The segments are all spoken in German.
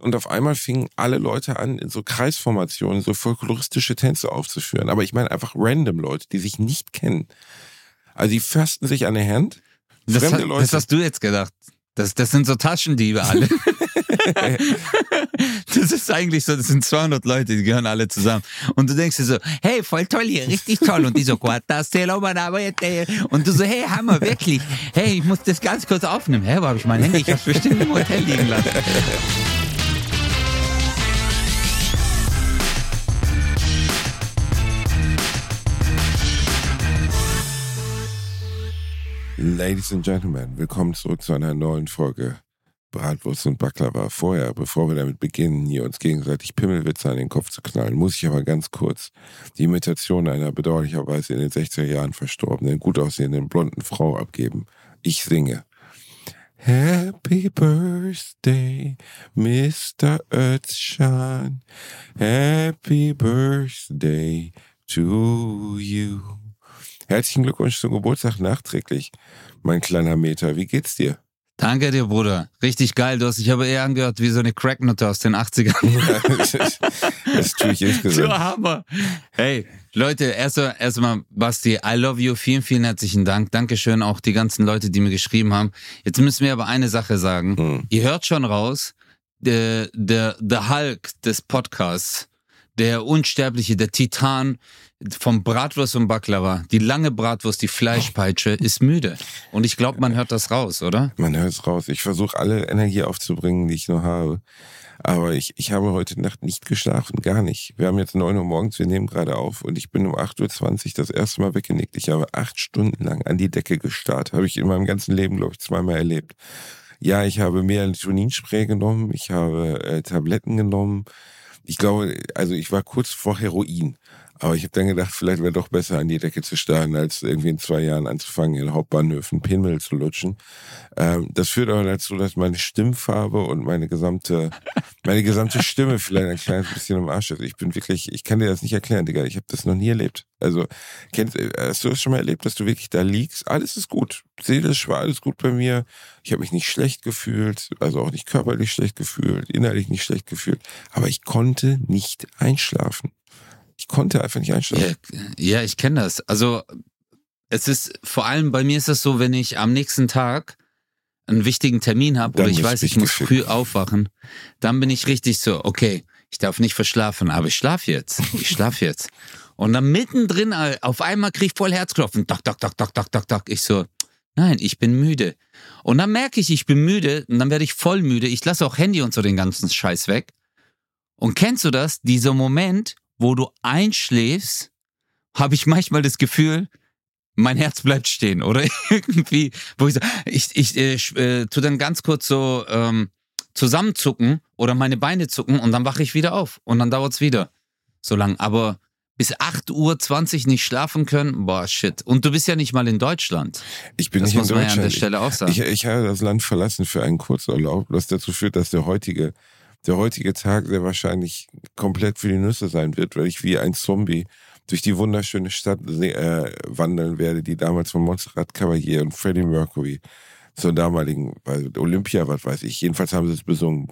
und auf einmal fingen alle Leute an, in so Kreisformationen, so folkloristische Tänze aufzuführen. Aber ich meine einfach random Leute, die sich nicht kennen. Also die fassten sich an der Hand. Fremde Leute. Das hast du jetzt gedacht. Das sind so Taschendiebe alle. Das ist eigentlich so, das sind 200 Leute, die gehören alle zusammen. Und du denkst dir so, hey, voll toll hier, richtig toll. Und die so, und du so, hey, Hammer, wirklich. Hey, ich muss das ganz kurz aufnehmen. Hä, wo habe ich mein Handy? Ich hab's bestimmt im Hotel liegen lassen. Ladies and Gentlemen, willkommen zurück zu einer neuen Folge Bratwurst und Baklava. Vorher, bevor wir damit beginnen, hier uns gegenseitig Pimmelwitze an den Kopf zu knallen, muss ich aber ganz kurz die Imitation einer bedauerlicherweise in den 60er Jahren verstorbenen, gut aussehenden blonden Frau abgeben. Ich singe. Happy Birthday, Mr. Özcan. Happy Birthday to you. Herzlichen Glückwunsch zum Geburtstag nachträglich, mein kleiner Meter. Wie geht's dir? Danke dir, Bruder. Richtig geil. Ich habe eher angehört wie so eine Cracknutte aus den 80ern. Das tue ich insgesamt. So Hammer. Hey, Leute, erstmal, Basti, I love you. Vielen, vielen herzlichen Dank. Dankeschön auch die ganzen Leute, die mir geschrieben haben. Jetzt müssen wir aber eine Sache sagen. Ihr hört schon raus, der Hulk des Podcasts, der Unsterbliche, der Titan vom Bratwurst und Baklava, die lange Bratwurst, die Fleischpeitsche, ist müde. Und ich glaube, man hört das raus, oder? Man hört es raus. Ich versuche alle Energie aufzubringen, die ich noch habe. Aber ich habe heute Nacht nicht geschlafen, gar nicht. Wir haben jetzt 9 Uhr morgens, wir nehmen gerade auf und ich bin um 8.20 Uhr das erste Mal weggenickt. Ich habe 8 Stunden lang an die Decke gestarrt. Habe ich in meinem ganzen Leben, glaube ich, 2-mal erlebt. Ja, ich habe Melatoninspray genommen, ich habe Tabletten genommen. Ich glaube, also ich war kurz vor Heroin. Aber ich habe dann gedacht, vielleicht wäre doch besser, an die Decke zu starren, als irgendwie in 2 Jahren anzufangen, in Hauptbahnhöfen Pimmel zu lutschen. Das führt aber dazu, dass meine Stimmfarbe und meine gesamte Stimme vielleicht ein kleines bisschen im Arsch ist. Ich kann dir das nicht erklären, Digga. Ich habe das noch nie erlebt. Also, hast du das schon mal erlebt, dass du wirklich da liegst? Alles ist gut. Seelisch war alles gut bei mir. Ich habe mich nicht schlecht gefühlt, also auch nicht körperlich schlecht gefühlt, innerlich nicht schlecht gefühlt. Aber ich konnte nicht einschlafen. Ich konnte einfach nicht einschlafen. Ja, ich kenne das. Also es ist, vor allem bei mir ist das so, wenn ich am nächsten Tag einen wichtigen Termin habe oder ich weiß, ich muss früh aufwachen, dann bin ich richtig so, okay, ich darf nicht verschlafen, aber ich schlafe jetzt. Und dann mittendrin, auf einmal kriege ich voll Herzklopfen. Tak. Ich so, nein, ich bin müde. Und dann merke ich bin müde und dann werde ich voll müde. Ich lasse auch Handy und so den ganzen Scheiß weg. Und kennst du das? Dieser Moment, wo du einschläfst, habe ich manchmal das Gefühl, mein Herz bleibt stehen. Oder irgendwie, wo ich tu dann ganz kurz so zusammenzucken oder meine Beine zucken und dann wache ich wieder auf. Und dann dauert's wieder so lang. Aber bis 8.20 Uhr nicht schlafen können, boah, shit. Und du bist ja nicht mal in Deutschland. Ich bin nicht in Deutschland. Das muss man ja an der Stelle auch sagen. Ich habe das Land verlassen für einen Kurzurlaub, was dazu führt, dass der heutige Tag sehr wahrscheinlich komplett für die Nüsse sein wird, weil ich wie ein Zombie durch die wunderschöne Stadt wandeln werde, die damals von Montserrat Caballé und Freddie Mercury zur damaligen Olympia, was weiß ich. Jedenfalls haben sie es besungen.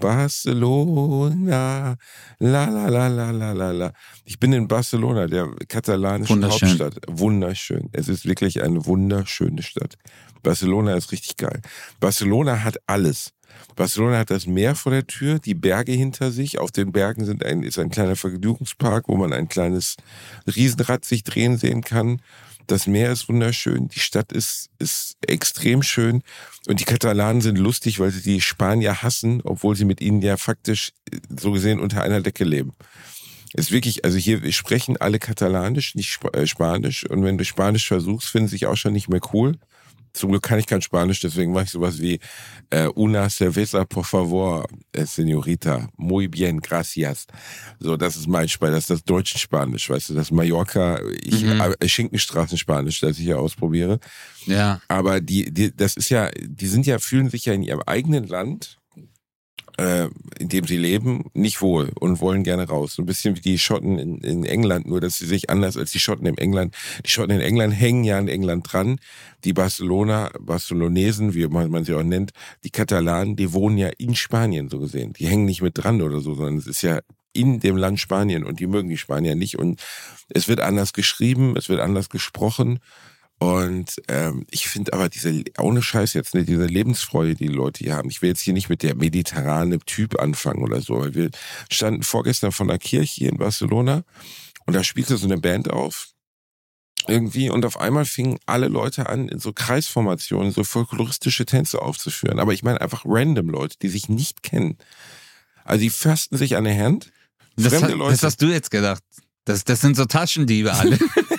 Barcelona, la la la la la la la. Ich bin in Barcelona, der katalanischen Hauptstadt. Wunderschön. Es ist wirklich eine wunderschöne Stadt. Barcelona ist richtig geil. Barcelona hat alles. Barcelona hat das Meer vor der Tür, die Berge hinter sich. Auf den Bergen ist ein kleiner Vergnügungspark, wo man ein kleines Riesenrad sich drehen sehen kann. Das Meer ist wunderschön, die Stadt ist extrem schön und die Katalanen sind lustig, weil sie die Spanier hassen, obwohl sie mit ihnen ja faktisch so gesehen unter einer Decke leben. Es ist wirklich, also hier sprechen alle Katalanisch, nicht Spanisch, und wenn du Spanisch versuchst, finden sie sich auch schon nicht mehr cool. Zum Glück kann ich kein Spanisch, deswegen mache ich sowas wie una cerveza, por favor, señorita, muy bien, gracias. So, das ist mein Spanisch, das ist das deutsche Spanisch, weißt du, das Mallorca, Schinkenstraßen-Spanisch, das ich hier ausprobiere. Ja. Aber die sind ja, fühlen sich ja in ihrem eigenen Land in dem sie leben, nicht wohl und wollen gerne raus. So ein bisschen wie die Schotten in England, nur dass sie sich anders als die Schotten in England. Die Schotten in England hängen ja an England dran. Die Barcelonesen, wie man sie auch nennt, die Katalanen, die wohnen ja in Spanien so gesehen. Die hängen nicht mit dran oder so, sondern es ist ja in dem Land Spanien und die mögen die Spanier nicht. Und es wird anders geschrieben, es wird anders gesprochen. Und ich finde aber ohne Scheiß jetzt, ne, diese Lebensfreude, die Leute hier haben. Ich will jetzt hier nicht mit der mediterrane Typ anfangen oder so. Weil wir standen vorgestern von der Kirche hier in Barcelona und da spielte so eine Band auf. Irgendwie und auf einmal fingen alle Leute an, in so Kreisformationen, so folkloristische Tänze aufzuführen. Aber ich meine einfach random Leute, die sich nicht kennen. Also die fassten sich an der Hand. Fremde Leute. Das hast du jetzt gedacht. Das sind so Taschendiebe alle.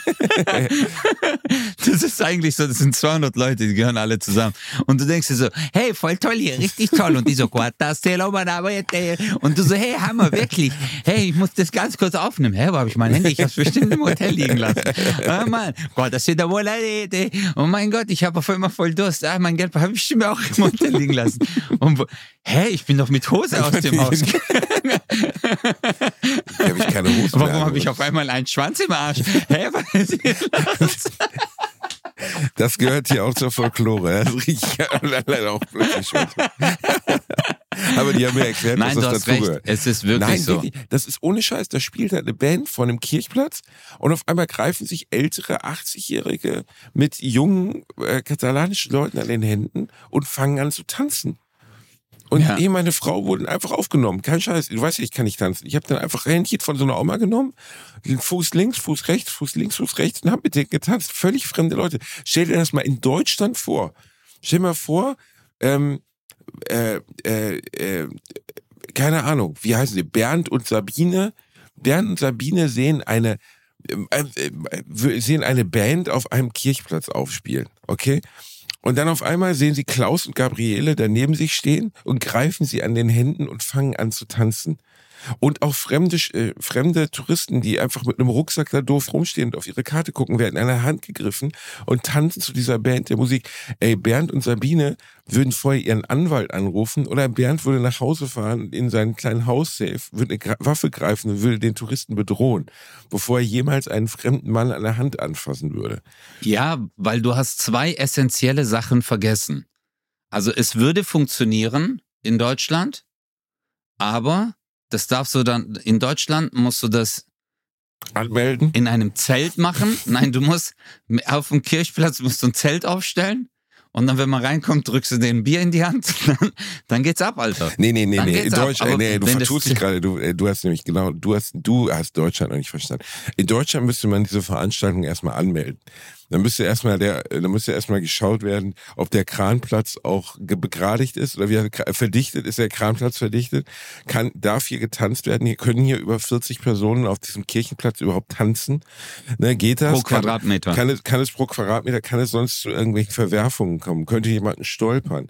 Das ist eigentlich so, das sind 200 Leute, die gehören alle zusammen. Und du denkst dir so, hey, voll toll hier, richtig toll. Und die so, und du so, hey, Hammer, wirklich. Hey, ich muss das ganz kurz aufnehmen. Hä, wo habe ich mein Handy? Ich habe es bestimmt im Hotel liegen lassen. Oh Mann, Gott, das ist da wohl eine Idee. Oh mein Gott, ich habe auf einmal voll Durst. Ah, mein Geld habe ich bestimmt auch im Hotel liegen lassen. Und hä, ich bin doch mit Hose aus dem Haus. Habe ich keine Hose. Warum habe ich auf einmal einen Schwanz im Arsch? Hä, was ist hier los? Das gehört hier auch zur Folklore. Das riecht ja leider auch plötzlich schon. Aber die haben mir erklärt, nein, dass das dazugehört. Es ist wirklich so. Das ist ohne Scheiß. Da spielt halt eine Band vor einem Kirchplatz und auf einmal greifen sich ältere 80-Jährige mit jungen katalanischen Leuten an den Händen und fangen an zu tanzen. Und meine Frau wurden einfach aufgenommen. Kein Scheiß. Du weißt ja, ich kann nicht tanzen. Ich habe dann einfach Händchen von so einer Oma genommen, den Fuß links, Fuß rechts, Fuß links, Fuß rechts und habe mit denen getanzt. Völlig fremde Leute. Stell dir das mal in Deutschland vor. Stell dir mal vor, keine Ahnung, wie heißen sie? Bernd und Sabine. Bernd und Sabine sehen eine Band auf einem Kirchplatz aufspielen. Okay? Und dann auf einmal sehen sie Klaus und Gabriele daneben sich stehen und greifen sie an den Händen und fangen an zu tanzen. Und auch fremde Touristen, die einfach mit einem Rucksack da doof rumstehen und auf ihre Karte gucken, werden an der Hand gegriffen und tanzen zu dieser Band der Musik. Ey, Bernd und Sabine würden vorher ihren Anwalt anrufen oder Bernd würde nach Hause fahren und in seinen kleinen Haussafe, würde eine Waffe greifen und würde den Touristen bedrohen, bevor er jemals einen fremden Mann an der Hand anfassen würde. Ja, weil du hast 2 essentielle Sachen vergessen. Also es würde funktionieren in Deutschland, aber das darfst du dann, in Deutschland musst du das anmelden, in einem Zelt machen. Nein, du musst auf dem Kirchplatz musst du ein Zelt aufstellen und dann, wenn man reinkommt, drückst du denen ein Bier in die Hand, dann geht's ab, Alter. Nee, in Deutschland, du vertust dich gerade, du hast nämlich genau, du hast Deutschland noch nicht verstanden. In Deutschland müsste man diese Veranstaltung erstmal anmelden. Dann müsste erstmal geschaut werden, ob der Kranplatz auch begradigt ist oder wie verdichtet ist, der Kranplatz verdichtet. Darf hier getanzt werden? Können hier über 40 Personen auf diesem Kirchenplatz überhaupt tanzen? Ne, geht das? Pro Quadratmeter. Kann es pro Quadratmeter, kann es sonst zu irgendwelchen Verwerfungen kommen? Könnte jemanden stolpern?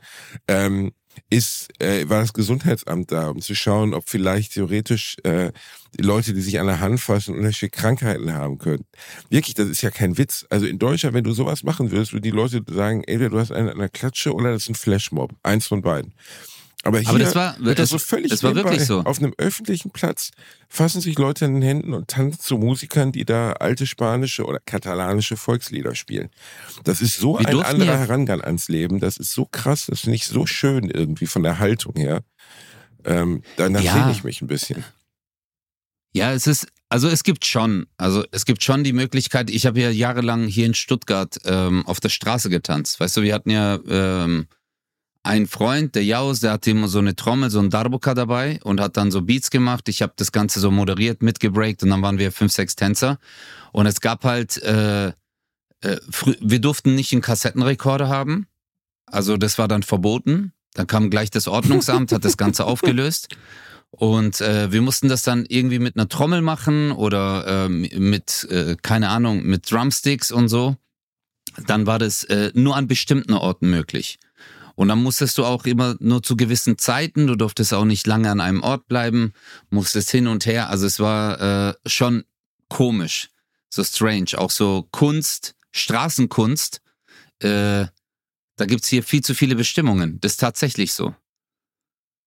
War das Gesundheitsamt da, um zu schauen, ob vielleicht theoretisch die Leute, die sich an der Hand fassen, unterschiedliche Krankheiten haben können. Wirklich, das ist ja kein Witz. Also in Deutschland, wenn du sowas machen würdest, würden die Leute sagen, entweder du hast einen an der Klatsche oder das ist ein Flashmob. Eins von beiden. Aber hier wird das so völlig das war wirklich so. Auf einem öffentlichen Platz fassen sich Leute an den Händen und tanzen zu Musikern, die da alte spanische oder katalanische Volkslieder spielen. Das ist so ein anderer Herangang ans Leben. Das ist so krass, das finde ich so schön irgendwie von der Haltung her. Danach sehne ich mich ein bisschen. Ja, es gibt schon die Möglichkeit, ich habe ja jahrelang hier in Stuttgart auf der Straße getanzt. Weißt du, wir hatten ja ein Freund, der Jaus, der hatte immer so eine Trommel, so ein Darbuka dabei und hat dann so Beats gemacht. Ich habe das Ganze so moderiert, mitgebreakt und dann waren wir 5, 6 Tänzer. Und es gab halt, wir durften nicht einen Kassettenrekorder haben. Also das war dann verboten. Dann kam gleich das Ordnungsamt, hat das Ganze aufgelöst. Und wir mussten das dann irgendwie mit einer Trommel machen oder mit Drumsticks und so. Dann war das nur an bestimmten Orten möglich. Und dann musstest du auch immer nur zu gewissen Zeiten, du durftest auch nicht lange an einem Ort bleiben, musstest hin und her. Also es war schon komisch, so strange. Auch so Kunst, Straßenkunst, da gibt's hier viel zu viele Bestimmungen. Das ist tatsächlich so.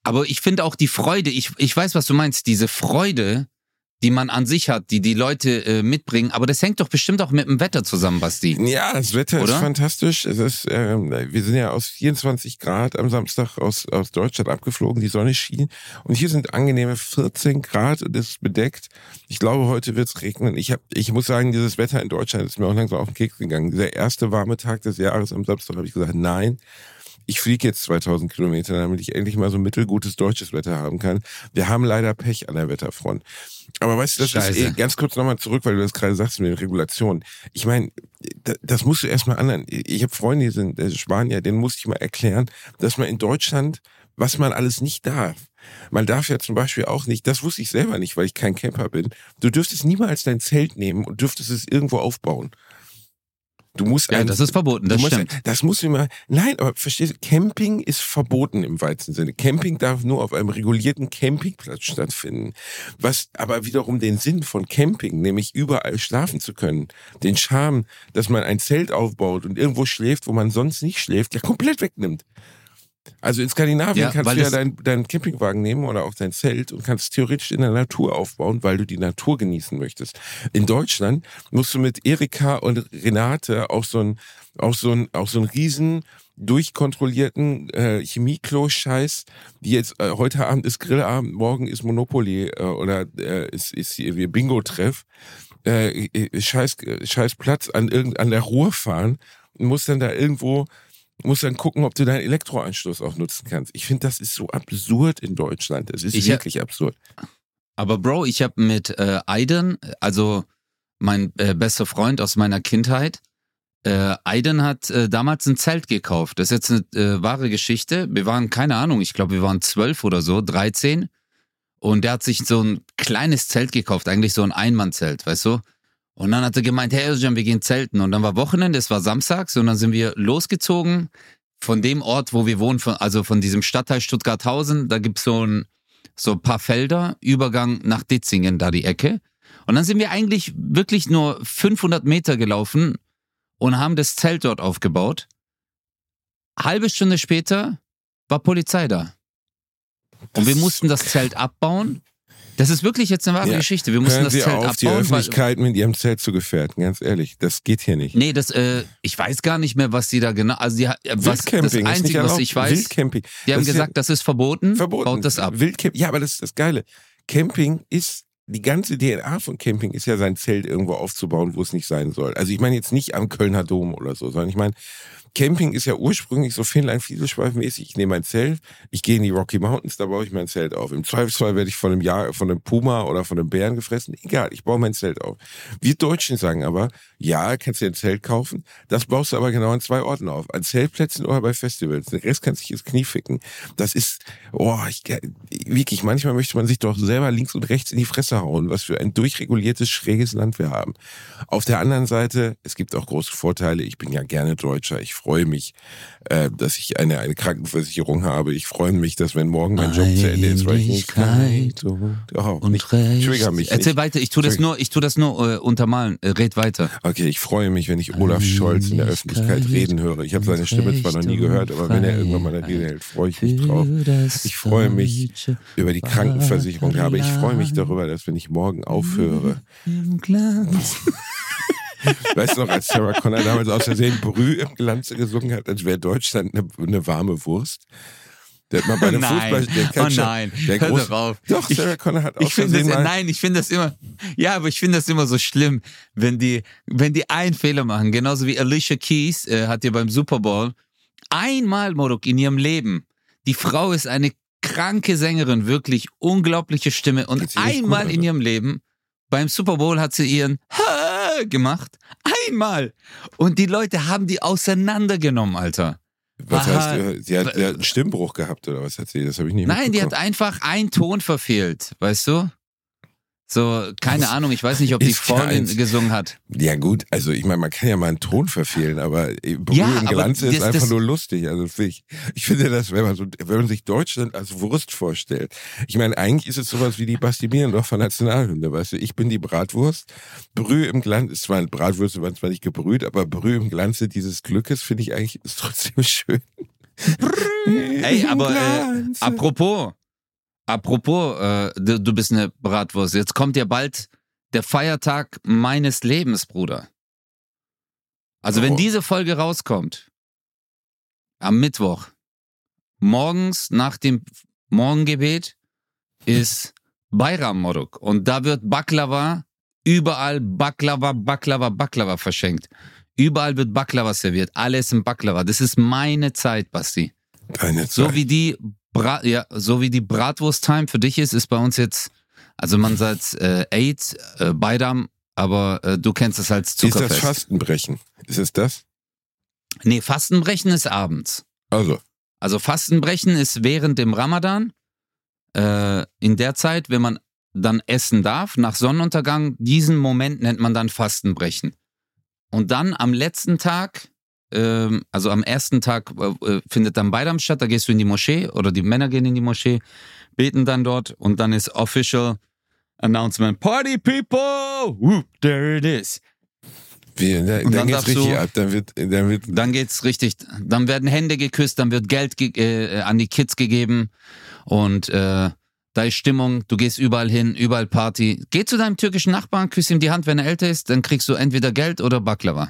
Aber ich finde auch die Freude, ich weiß, was du meinst, diese Freude, die man an sich hat, die Leute mitbringen, aber das hängt doch bestimmt auch mit dem Wetter zusammen, Basti. Ja, das Wetter ist fantastisch. Es ist, wir sind ja aus 24 Grad am Samstag aus Deutschland abgeflogen, die Sonne schien und hier sind angenehme 14 Grad und es ist bedeckt. Ich glaube, heute wird es regnen. Ich muss sagen, dieses Wetter in Deutschland ist mir auch langsam auf den Keks gegangen. Der erste warme Tag des Jahres am Samstag habe ich gesagt, nein, ich fliege jetzt 2000 Kilometer, damit ich endlich mal so mittelgutes deutsches Wetter haben kann. Wir haben leider Pech an der Wetterfront. Aber weißt du, das ist ganz kurz nochmal zurück, weil du das gerade sagst mit den Regulationen. Ich meine, das musst du erstmal anderen. Ich habe Freunde, die sind Spanier, denen musste ich mal erklären, dass man in Deutschland, was man alles nicht darf. Man darf ja zum Beispiel auch nicht, das wusste ich selber nicht, weil ich kein Camper bin, du dürftest niemals dein Zelt nehmen und dürftest es irgendwo aufbauen. Du musst das ist verboten, das stimmt. Das musst du immer, nein, aber verstehst du, Camping ist verboten im weitesten Sinne. Camping darf nur auf einem regulierten Campingplatz stattfinden. Was aber wiederum den Sinn von Camping, nämlich überall schlafen zu können, den Charme, dass man ein Zelt aufbaut und irgendwo schläft, wo man sonst nicht schläft, ja komplett wegnimmt. Also in Skandinavien kannst du ja deinen Campingwagen nehmen oder auch dein Zelt und kannst theoretisch in der Natur aufbauen, weil du die Natur genießen möchtest. In Deutschland musst du mit Erika und Renate auf so einen riesen durchkontrollierten Chemieklo-Scheiß, die jetzt heute Abend ist Grillabend, morgen ist Monopoly oder ist hier Bingo-Treff, scheiß Platz an der Ruhr fahren und musst dann da irgendwo dann gucken, ob du deinen Elektroanschluss auch nutzen kannst. Ich finde, das ist so absurd in Deutschland. Es ist wirklich absurd. Aber Bro, ich habe mit Aiden, also mein bester Freund aus meiner Kindheit, Aiden hat damals ein Zelt gekauft. Das ist jetzt eine wahre Geschichte. Wir waren, keine Ahnung, ich glaube, wir waren 12 oder so, 13. Und der hat sich so ein kleines Zelt gekauft, eigentlich so ein Einmannzelt, weißt du? Und dann hat er gemeint, hey Özcan, wir gehen zelten. Und dann war Wochenende, es war samstags und dann sind wir losgezogen von dem Ort, wo wir wohnen, also von diesem Stadtteil Stuttgarthausen. Da gibt's so ein paar Felder, Übergang nach Ditzingen, da die Ecke. Und dann sind wir eigentlich wirklich nur 500 Meter gelaufen und haben das Zelt dort aufgebaut. Halbe Stunde später war Polizei da. Und wir mussten das Zelt abbauen. Das ist wirklich jetzt eine wahre Geschichte. Wir mussten das Zelt abbauen. Die Öffentlichkeit mit ihrem Zelt zu gefährden, ganz ehrlich. Das geht hier nicht. Nee, ich weiß gar nicht mehr, was sie da genau, also das Einzige, was ich weiß, Wildcamping. Die haben gesagt, das ist verboten, baut das ab. Wildcamping, ja, aber das ist das Geile. Camping ist, die ganze DNA von Camping ist ja sein Zelt irgendwo aufzubauen, wo es nicht sein soll. Also ich meine jetzt nicht am Kölner Dom oder so, sondern ich meine, Camping ist ja ursprünglich so Finnland-Fieselschweif-mäßig. Ich nehme mein Zelt, ich gehe in die Rocky Mountains, da baue ich mein Zelt auf. Im Zweifelsfall werde ich von einem Puma oder von einem Bären gefressen. Egal, ich baue mein Zelt auf. Wir Deutschen sagen aber, ja, kannst du dir ein Zelt kaufen, das baust du aber genau an 2 Orten auf. An Zeltplätzen oder bei Festivals. Den Rest kannst du dich ins Knie ficken. Das ist, wirklich, manchmal möchte man sich doch selber links und rechts in die Fresse hauen, was für ein durchreguliertes, schräges Land wir haben. Auf der anderen Seite, es gibt auch große Vorteile. Ich bin ja gerne Deutscher. Ich freue mich, dass ich eine Krankenversicherung habe. Ich freue mich, dass wenn morgen mein Job zu Ende ist, weil ich nicht trigger mich. Erzähl weiter, ich tu das nur untermalen. Red weiter. Okay, ich freue mich, wenn ich Olaf Scholz in der Öffentlichkeit reden höre. Ich habe seine Stimme zwar noch nie gehört, aber wenn er irgendwann mal eine Rede hält, freue ich mich drauf. Ich freue mich über die Krankenversicherung, aber ich freue mich darüber, dass wenn ich morgen aufhöre. Weißt du noch, als Sarah Connor damals aus Versehen Brühe im Glanze gesungen hat, als wäre Deutschland eine warme Wurst? Der hat mal bei einem Fußball... Hör doch auf. Doch, Sarah Connor hat aus Versehen mal... Nein, ich finde das immer... Ja, aber ich finde das immer so schlimm, wenn die einen Fehler machen. Genauso wie Alicia Keys hat ja beim Super Bowl einmal, Moruk, in ihrem Leben, die Frau ist eine kranke Sängerin, wirklich unglaubliche Stimme und einmal in ihrem Leben beim Super Bowl hat sie ihren gemacht. Einmal. Und die Leute haben die auseinandergenommen, Alter. Was heißt, die hat einen Stimmbruch gehabt oder was hat sie? Das habe ich nicht mitbekommen. Nein, die hat einfach einen Ton verfehlt, weißt du? So, keine Ahnung, ich weiß nicht, ob die Fallen gesungen hat. Ja gut, also ich meine, man kann ja mal einen Ton verfehlen, aber Brühe im Glanze ist einfach nur lustig. Also ich finde das, wenn man sich Deutschland als Wurst vorstellt. Ich meine, eigentlich ist es sowas wie die Basti Bielendorfer Nationalhymne, weißt du? Ich bin die Bratwurst. Brühe im Glanze, Bratwürste waren zwar nicht gebrüht, aber Brühe im Glanze dieses Glückes finde ich eigentlich ist trotzdem schön. Ey, aber apropos, du bist eine Bratwurst. Jetzt kommt ja bald der Feiertag meines Lebens, Bruder. Also wenn diese Folge rauskommt, am Mittwoch, morgens nach dem Morgengebet ist Bayram Moruk. Und da wird Baklava, überall Baklava verschenkt. Überall wird Baklava serviert. Alles im Baklava. Das ist meine Zeit, Basti. Deine Zeit. So wie die Bratwurst-Time für dich ist bei uns jetzt, also man sagt Eid, Bayram, aber du kennst es als Zuckerfest. Ist das Fastenbrechen? Ist es das? Nee, Fastenbrechen ist abends. Also Fastenbrechen ist während dem Ramadan, in der Zeit, wenn man dann essen darf, nach Sonnenuntergang, diesen Moment nennt man dann Fastenbrechen. Und dann am letzten Tag, also am ersten Tag findet dann Bayram statt, da gehst du in die Moschee oder die Männer gehen in die Moschee, beten dann dort und dann ist Official Announcement, Party People, whoop, there it is. Dann geht's richtig ab, dann geht's richtig, dann werden Hände geküsst, dann wird Geld an die Kids gegeben und da ist Stimmung, du gehst überall hin, überall Party. Geh zu deinem türkischen Nachbarn, küss ihm die Hand, wenn er älter ist, dann kriegst du entweder Geld oder Baklava.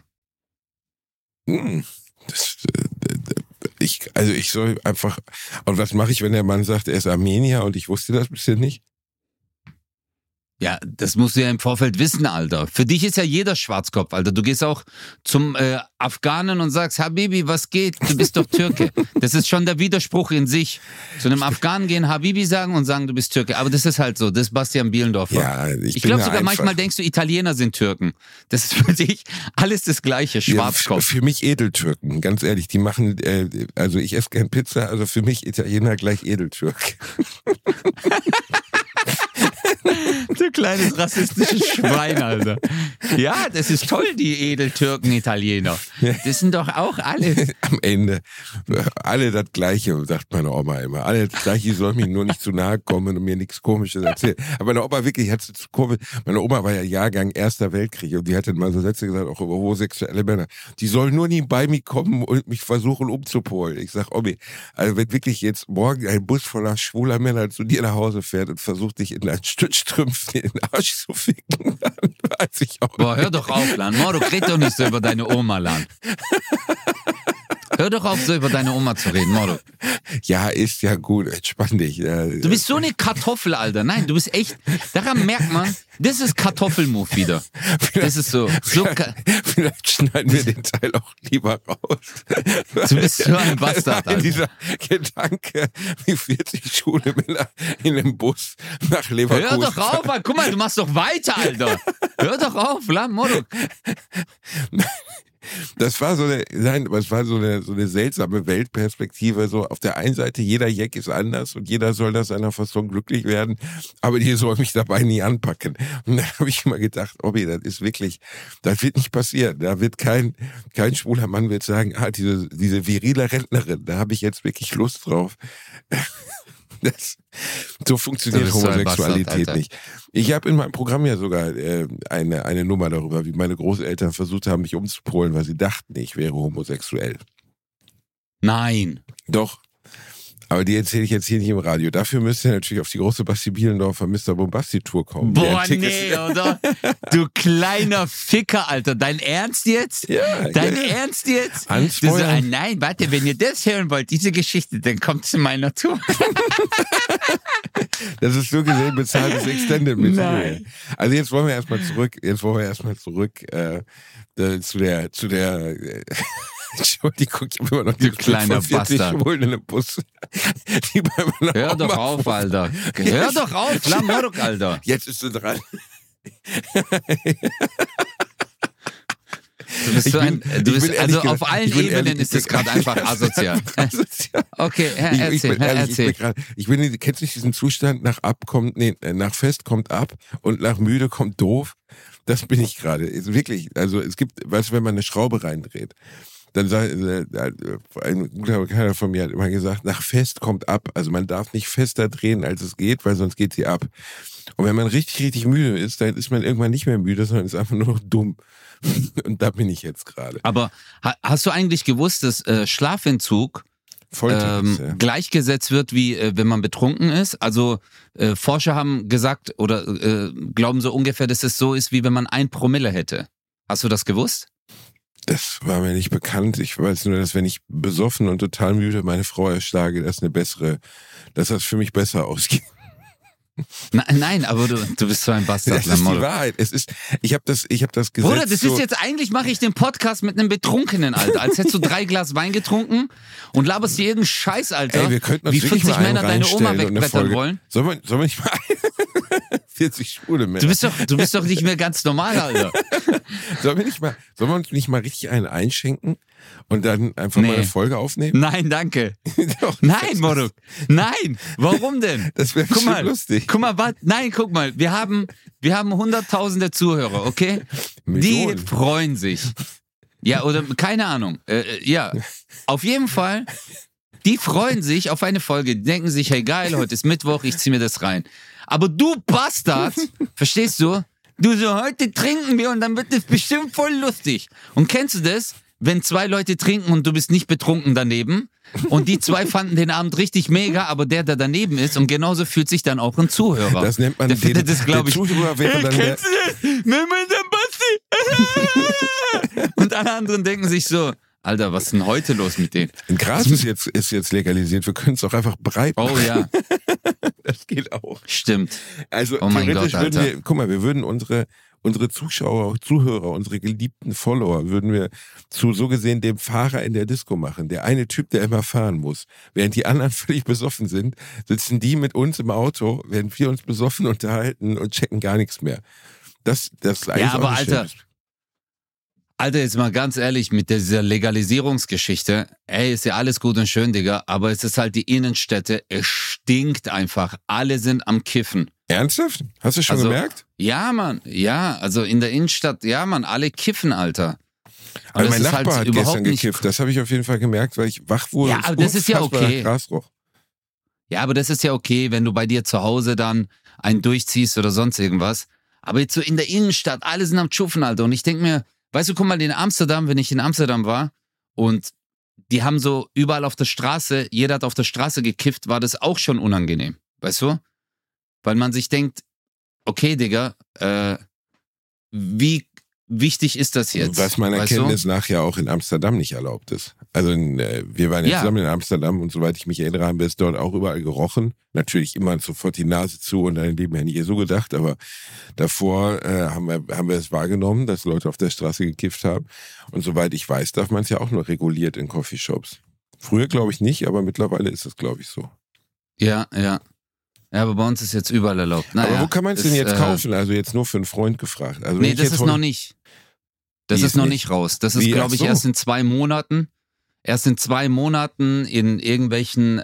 Ich soll einfach, und was mache ich, wenn der Mann sagt, er ist Armenier und ich wusste das bisher nicht? Ja, das musst du ja im Vorfeld wissen, Alter. Für dich ist ja jeder Schwarzkopf, Alter. Du gehst auch zum Afghanen und sagst, Habibi, was geht? Du bist doch Türke. Das ist schon der Widerspruch in sich. Zu einem Afghanen gehen, Habibi sagen und sagen, du bist Türke. Aber das ist halt so. Das ist Bastian Bielendorfer. Ja, ich glaube sogar manchmal denkst du, Italiener sind Türken. Das ist für dich alles das Gleiche, Schwarzkopf. Ja, für mich Edeltürken, ganz ehrlich. Die machen, also ich esse gern Pizza, also für mich Italiener gleich Edeltürk. Du kleines rassistisches Schwein, Alter. Ja, das ist toll, die Edeltürken, Italiener. Das sind doch auch alle. Am Ende, alle das Gleiche, sagt meine Oma immer. Alle das Gleiche, soll mir nur nicht zu nahe kommen und mir nichts Komisches erzählen. Aber meine Oma wirklich hat es komisch. Meine Oma war ja Jahrgang Erster Weltkrieg und die hat dann mal so Sätze gesagt, auch über homosexuelle Männer. Die sollen nur nie bei mir kommen und mich versuchen umzupolen. Ich sag, Omi, also wenn wirklich jetzt morgen ein Bus voller schwuler Männer zu dir nach Hause fährt und versucht dich in ein Stützstrümpf in den Arsch zu ficken, dann weiß ich auch. Boah, hör doch auf, Lan. Moro, red doch nicht so über deine Oma, Lan. Hör doch auf, so über deine Oma zu reden, Moro. Ja, ist ja gut, entspann dich. Du bist so eine Kartoffel, Alter. Nein, du bist echt, daran merkt man, das ist Kartoffelmove wieder. Das ist so. Vielleicht schneiden wir den Teil auch lieber raus. Du bist so ein Bastard, Alter. Dieser Gedanke, wie 40 schwule Männer in einem Bus nach Leverkusen. Hör doch auf, Alter. Guck mal, du machst doch weiter, Alter. Hör doch auf, Lan, Moro. Das war so eine seltsame Weltperspektive. So auf der einen Seite, jeder Jack ist anders und jeder soll nach seiner Fassung glücklich werden, aber die soll mich dabei nie anpacken. Und da habe ich immer gedacht, Obi, das ist wirklich, das wird nicht passieren. Da wird kein schwuler Mann wird sagen, diese virile Rentnerin, da habe ich jetzt wirklich Lust drauf. So funktioniert Homosexualität nicht. Ich habe in meinem Programm ja sogar eine Nummer darüber, wie meine Großeltern versucht haben, mich umzupolen, weil sie dachten, ich wäre homosexuell. Nein. Doch. Aber die erzähle ich jetzt hier nicht im Radio. Dafür müsst ihr natürlich auf die große Basti Bielendorfer Mr. Bombasti-Tour kommen. Boah, nee, oder? Du kleiner Ficker, Alter. Dein Ernst jetzt? Ja. Dein Ernst jetzt? Nein, warte, wenn ihr das hören wollt, diese Geschichte, dann kommt zu meiner Tour. Das ist so gesehen bezahltes Extended Material. Also jetzt wollen wir erstmal zurück zu der Entschuldigung, ich habe immer noch die kleiner Bastard. Schwulen in einem Bus. Hör doch auf, Alter. Hör doch auf, Lamorok, Alter. Jetzt ist sie dran. Also auf allen Ebenen ist es gerade einfach asozial. Okay, erzähl. Kennst du nicht diesen Zustand, nach Fest kommt ab und nach müde kommt doof? Das bin ich gerade. Wirklich, also es gibt, weißt du, wenn man eine Schraube reindreht, dann sagt ein guter Bekannter von mir hat immer gesagt, nach Fest kommt ab. Also man darf nicht fester drehen, als es geht, weil sonst geht sie ab. Und wenn man richtig, richtig müde ist, dann ist man irgendwann nicht mehr müde, sondern ist einfach nur noch dumm. Und da bin ich jetzt gerade. Aber hast du eigentlich gewusst, dass Schlafentzug gleichgesetzt wird, wie wenn man betrunken ist. Also Forscher haben gesagt oder glauben so ungefähr, dass es so ist, wie wenn man 1 Promille hätte. Hast du das gewusst? Das war mir nicht bekannt. Ich weiß nur, dass wenn ich besoffen und total müde meine Frau erschlage, dass das für mich besser ausgeht. Nein, aber du bist so ein Bastard. Das ist die Wahrheit. Ich habe das Gesetz. Bruder, das ist jetzt eigentlich, mache ich den Podcast mit einem Betrunkenen, Alter. Als hättest du 3 Glas Wein getrunken und laberst dir irgendeinen Scheiß, Alter. Ey, wir könnten uns wie 40 Männer deine Oma wegbrettern wollen. Sollen wir nicht mal 40 schwule Männer? Du bist doch nicht mehr ganz normal, Alter. Sollen wir uns nicht mal richtig einen einschenken und dann einfach mal eine Folge aufnehmen? Nein, danke. Doch, nein, Moruk. Nein, warum denn? Das wäre schon lustig. Guck mal, guck mal. Wir haben hunderttausende Zuhörer, okay? Millionen. Die freuen sich. Ja, oder keine Ahnung. Ja, auf jeden Fall. Die freuen sich auf eine Folge. Die denken sich, hey geil, heute ist Mittwoch, ich zieh mir das rein. Aber du Bastard, verstehst du? Du so, heute trinken wir und dann wird das bestimmt voll lustig. Und kennst du das? Wenn 2 Leute trinken und du bist nicht betrunken daneben und die 2 fanden den Abend richtig mega, aber der daneben ist und genauso fühlt sich dann auch ein Zuhörer. Das nennt man der Zuhörer wäre dann der Basti. Und alle anderen denken sich so, Alter, was ist denn heute los mit denen? In Graz ist jetzt legalisiert, wir können es auch einfach breit machen. Oh ja. Das geht auch. Stimmt. Also oh mein theoretisch Gott, Alter. wir würden unsere Zuschauer, Zuhörer, unsere geliebten Follower, würden wir zu so gesehen dem Fahrer in der Disco machen. Der eine Typ, der immer fahren muss. Während die anderen völlig besoffen sind, sitzen die mit uns im Auto, während wir uns besoffen unterhalten und checken gar nichts mehr. Das ist eigentlich ja, aber auch Alter, jetzt mal ganz ehrlich, mit dieser Legalisierungsgeschichte, ist ja alles gut und schön, Digga, aber es ist halt die Innenstädte, es stinkt einfach. Alle sind am Kiffen. Ernsthaft? Hast du schon gemerkt? Ja, Mann. Ja, also in der Innenstadt, ja, Mann, alle kiffen, Alter. Aber mein Nachbar hat gestern gekifft. Das habe ich auf jeden Fall gemerkt, weil ich wach wurde. Ja, aber das ist ja okay. Grasroch. Ja, aber das ist ja okay, wenn du bei dir zu Hause dann einen durchziehst oder sonst irgendwas. Aber jetzt so in der Innenstadt, alle sind am Tschuffen, Alter. Und ich denke mir, weißt du, guck mal, in Amsterdam, wenn ich in Amsterdam war und die haben so überall auf der Straße, jeder hat auf der Straße gekifft, war das auch schon unangenehm. Weißt du? Weil man sich denkt, okay, Digga, wie wichtig ist das jetzt? Was meiner Kenntnis nach ja auch in Amsterdam nicht erlaubt ist. Also wir waren ja zusammen in Amsterdam und soweit ich mich erinnere, haben wir es dort auch überall gerochen. Natürlich immer sofort die Nase zu und dann nebenher nicht so gedacht, aber davor haben wir es wahrgenommen, dass Leute auf der Straße gekifft haben. Und soweit ich weiß, darf man es ja auch nur reguliert in Coffeeshops. Früher glaube ich nicht, aber mittlerweile ist es, glaube ich, so. Ja. Ja, aber bei uns ist jetzt überall erlaubt. Naja, aber wo kann man es denn jetzt kaufen? Also jetzt nur für einen Freund gefragt. Also nee, das ist noch nicht. Das ist noch nicht raus. Das ist, glaube ich, erst in 2 Monaten. Erst in 2 Monaten in irgendwelchen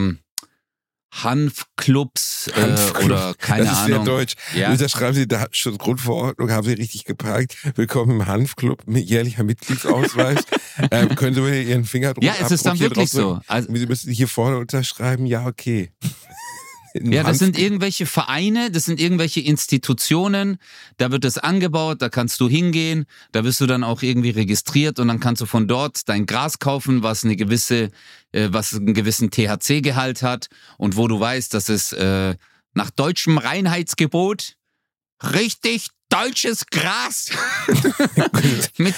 Hanfclubs oder keine Ahnung. Das ist sehr deutsch. Ja. Da schreiben Sie Datenschutzgrundverordnung, haben Sie richtig geparkt. Willkommen im Hanfclub mit jährlicher Mitgliedsausweis. Können Sie mir Ihren Fingerdruck Ja, es ist dann wirklich so. Also, Sie müssen hier vorne unterschreiben, ja, okay. Ja, das sind irgendwelche Vereine, das sind irgendwelche Institutionen, da wird es angebaut, da kannst du hingehen, da wirst du dann auch irgendwie registriert und dann kannst du von dort dein Gras kaufen, was einen gewissen THC-Gehalt hat und wo du weißt, dass es nach deutschem Reinheitsgebot richtig deutsches Gras mit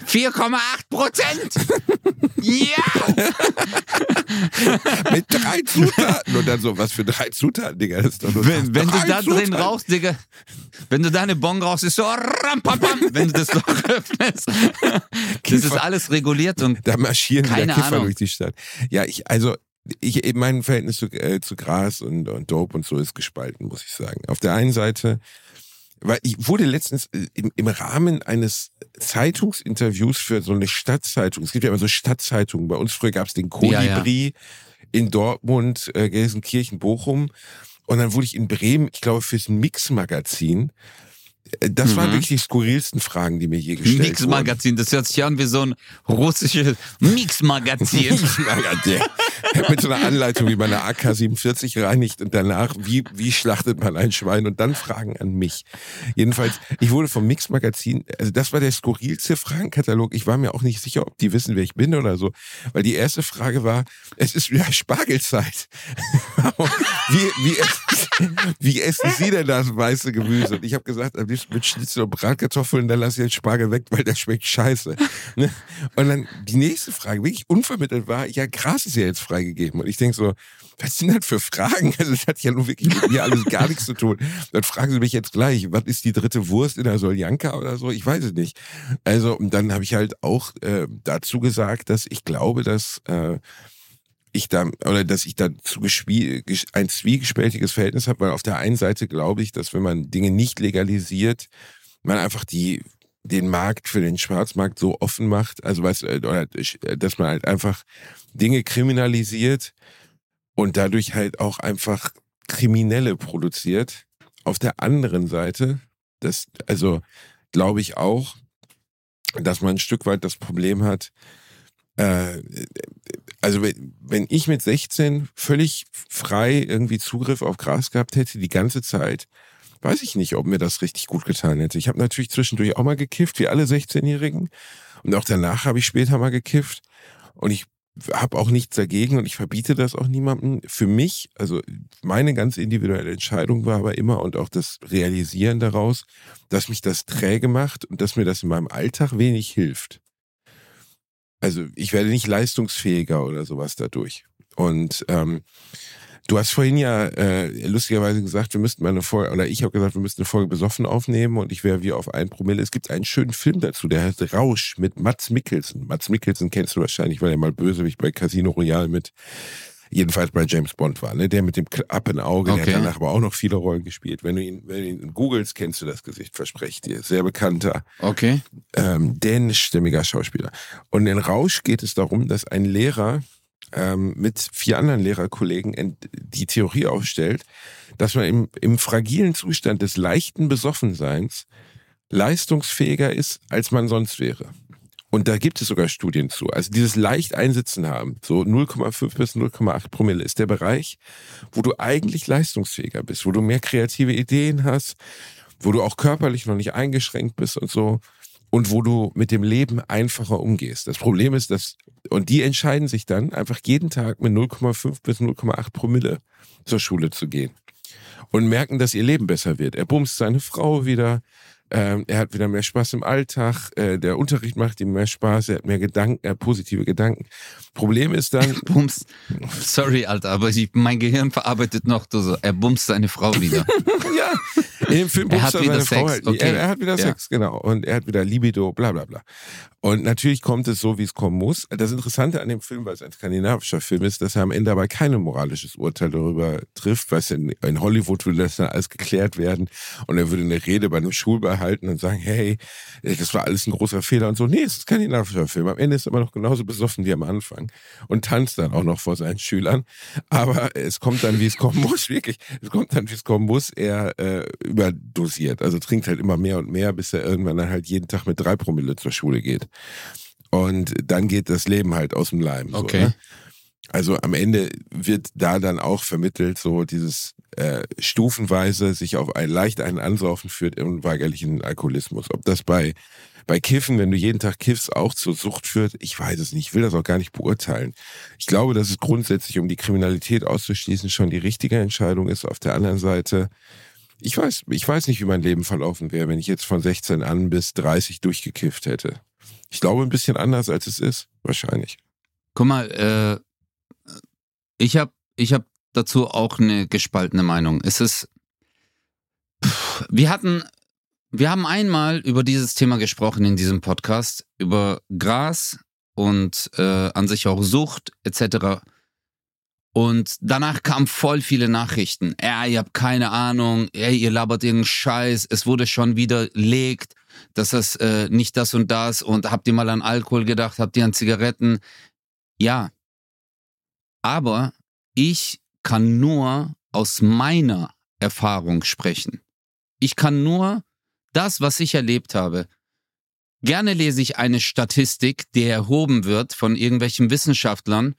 4,8%. Ja! Mit 3 Zutaten und dann so, was für 3 Zutaten, Digga. Das ist doch nur wenn du da drin rauchst, Digga, wenn du deine Bon rauchst, ist so rampapam, wenn du das Loch öffnest. Das ist alles reguliert und da marschieren keine Kiffer Ahnung durch die Stadt. Ja, mein Verhältnis zu Gras und Dope und so ist gespalten, muss ich sagen. Auf der einen Seite, weil ich wurde letztens im Rahmen eines Zeitungsinterviews für so eine Stadtzeitung, es gibt ja immer so Stadtzeitungen, bei uns früher gab es den Kolibri in Dortmund, Gelsenkirchen, Bochum und dann wurde ich in Bremen, ich glaube fürs Mix-Magazin, das waren wirklich die skurrilsten Fragen, die mir je gestellt wurden. Mix-Magazin, das hört sich an wie so ein russisches Mix-Magazin. mit so einer Anleitung, wie man eine AK-47 reinigt und danach, wie schlachtet man ein Schwein und dann Fragen an mich. Jedenfalls, ich wurde vom Mix-Magazin, also das war der skurrilste Fragenkatalog. Ich war mir auch nicht sicher, ob die wissen, wer ich bin oder so, weil die erste Frage war, es ist wieder Spargelzeit. Wie essen Sie denn das weiße Gemüse? Und ich habe gesagt, am liebsten mit Schnitzel und Bratkartoffeln, dann lass ich den Spargel weg, weil der schmeckt scheiße. Ne? Und dann die nächste Frage, wirklich unvermittelt war, ja, Gras ist ja jetzt freigegeben. Und ich denke so, was sind das für Fragen? Also das hat ja nun wirklich mit mir alles gar nichts zu tun. Dann fragen Sie mich jetzt gleich, was ist die dritte Wurst in der Soljanka oder so? Ich weiß es nicht. Also, und dann habe ich halt auch dazu gesagt, dass ich glaube, dass ich dazu ein zwiegespältiges Verhältnis habe, weil auf der einen Seite glaube ich, dass wenn man Dinge nicht legalisiert, man einfach den Markt für den Schwarzmarkt so offen macht, also oder dass man halt einfach Dinge kriminalisiert und dadurch halt auch einfach Kriminelle produziert. Auf der anderen Seite, glaube ich auch, dass man ein Stück weit das Problem hat, also wenn ich mit 16 völlig frei irgendwie Zugriff auf Gras gehabt hätte, die ganze Zeit, weiß ich nicht, ob mir das richtig gut getan hätte. Ich habe natürlich zwischendurch auch mal gekifft, wie alle 16-Jährigen. Und auch danach habe ich später mal gekifft. Und ich habe auch nichts dagegen und ich verbiete das auch niemandem. Für mich, also meine ganz individuelle Entscheidung war aber immer und auch das Realisieren daraus, dass mich das träge macht und dass mir das in meinem Alltag wenig hilft. Also ich werde nicht leistungsfähiger oder sowas dadurch. Und du hast vorhin ja lustigerweise gesagt, wir müssten mal eine Folge, oder ich habe gesagt, wir müssten eine Folge besoffen aufnehmen und ich wäre wie auf 1 Promille. Es gibt einen schönen Film dazu, der heißt Rausch mit Mads Mikkelsen. Mads Mikkelsen kennst du wahrscheinlich, weil er mal Bösewicht bei Casino Royale jedenfalls bei James Bond war, ne? Der mit dem Appenauge, okay. Der hat danach aber auch noch viele Rollen gespielt. Wenn du ihn googelst, kennst du das Gesicht, verspreche ich dir. Sehr bekannter. Okay. Dänisch-stämmiger Schauspieler. Und in Rausch geht es darum, dass ein Lehrer mit 4 anderen Lehrerkollegen die Theorie aufstellt, dass man im fragilen Zustand des leichten Besoffenseins leistungsfähiger ist, als man sonst wäre. Und da gibt es sogar Studien zu. Also dieses leicht Einsitzen haben, so 0,5 bis 0,8 Promille ist der Bereich, wo du eigentlich leistungsfähiger bist, wo du mehr kreative Ideen hast, wo du auch körperlich noch nicht eingeschränkt bist und so und wo du mit dem Leben einfacher umgehst. Das Problem ist, und die entscheiden sich dann einfach jeden Tag mit 0,5 bis 0,8 Promille zur Schule zu gehen und merken, dass ihr Leben besser wird. Er bumst seine Frau wieder. Er hat wieder mehr Spaß im Alltag, der Unterricht macht ihm mehr Spaß, er hat mehr Gedanken, er hat positive Gedanken. Problem ist dann... Sorry, Alter, aber mein Gehirn verarbeitet noch so, er bumst seine Frau wieder. Ja, in dem Film bumst er seine Frau halt. Okay. Er hat wieder Sex, genau. Und er hat wieder Libido, bla bla bla. Und natürlich kommt es so, wie es kommen muss. Das Interessante an dem Film, weil es ein skandinavischer Film ist, dass er am Ende aber kein moralisches Urteil darüber trifft, weil in Hollywood würde das dann alles geklärt werden und er würde eine Rede bei einem Schulball halten und sagen, hey, das war alles ein großer Fehler und so. Nee, es ist kein skandinavischer Film. Am Ende ist er immer noch genauso besoffen wie am Anfang und tanzt dann auch noch vor seinen Schülern. Aber es kommt dann, wie es kommen muss, wirklich. Es kommt dann, wie es kommen muss. Er überdosiert, also trinkt halt immer mehr und mehr, bis er irgendwann dann halt jeden Tag mit 3 Promille zur Schule geht. Und dann geht das Leben halt aus dem Leim. Okay. So, ne? Also am Ende wird da dann auch vermittelt, so dieses stufenweise sich auf einen Ansaufen führt, unweigerlichen Alkoholismus. Ob das bei Kiffen, wenn du jeden Tag kiffst, auch zur Sucht führt, ich weiß es nicht. Ich will das auch gar nicht beurteilen. Ich glaube, dass es grundsätzlich, um die Kriminalität auszuschließen, schon die richtige Entscheidung ist. Auf der anderen Seite, ich weiß nicht, wie mein Leben verlaufen wäre, wenn ich jetzt von 16 an bis 30 durchgekifft hätte. Ich glaube, ein bisschen anders, als es ist. Wahrscheinlich. Guck mal, ich hab dazu auch eine gespaltene Meinung. Wir haben einmal über dieses Thema gesprochen in diesem Podcast, über Gras und an sich auch Sucht etc. Und danach kamen voll viele Nachrichten. Ihr habt keine Ahnung, ihr labert irgendeinen Scheiß, es wurde schon widerlegt, dass das nicht das und das und habt ihr mal an Alkohol gedacht, habt ihr an Zigaretten? Ja, aber ich kann nur aus meiner Erfahrung sprechen. Ich kann nur das, was ich erlebt habe. Gerne lese ich eine Statistik, die erhoben wird von irgendwelchen Wissenschaftlern,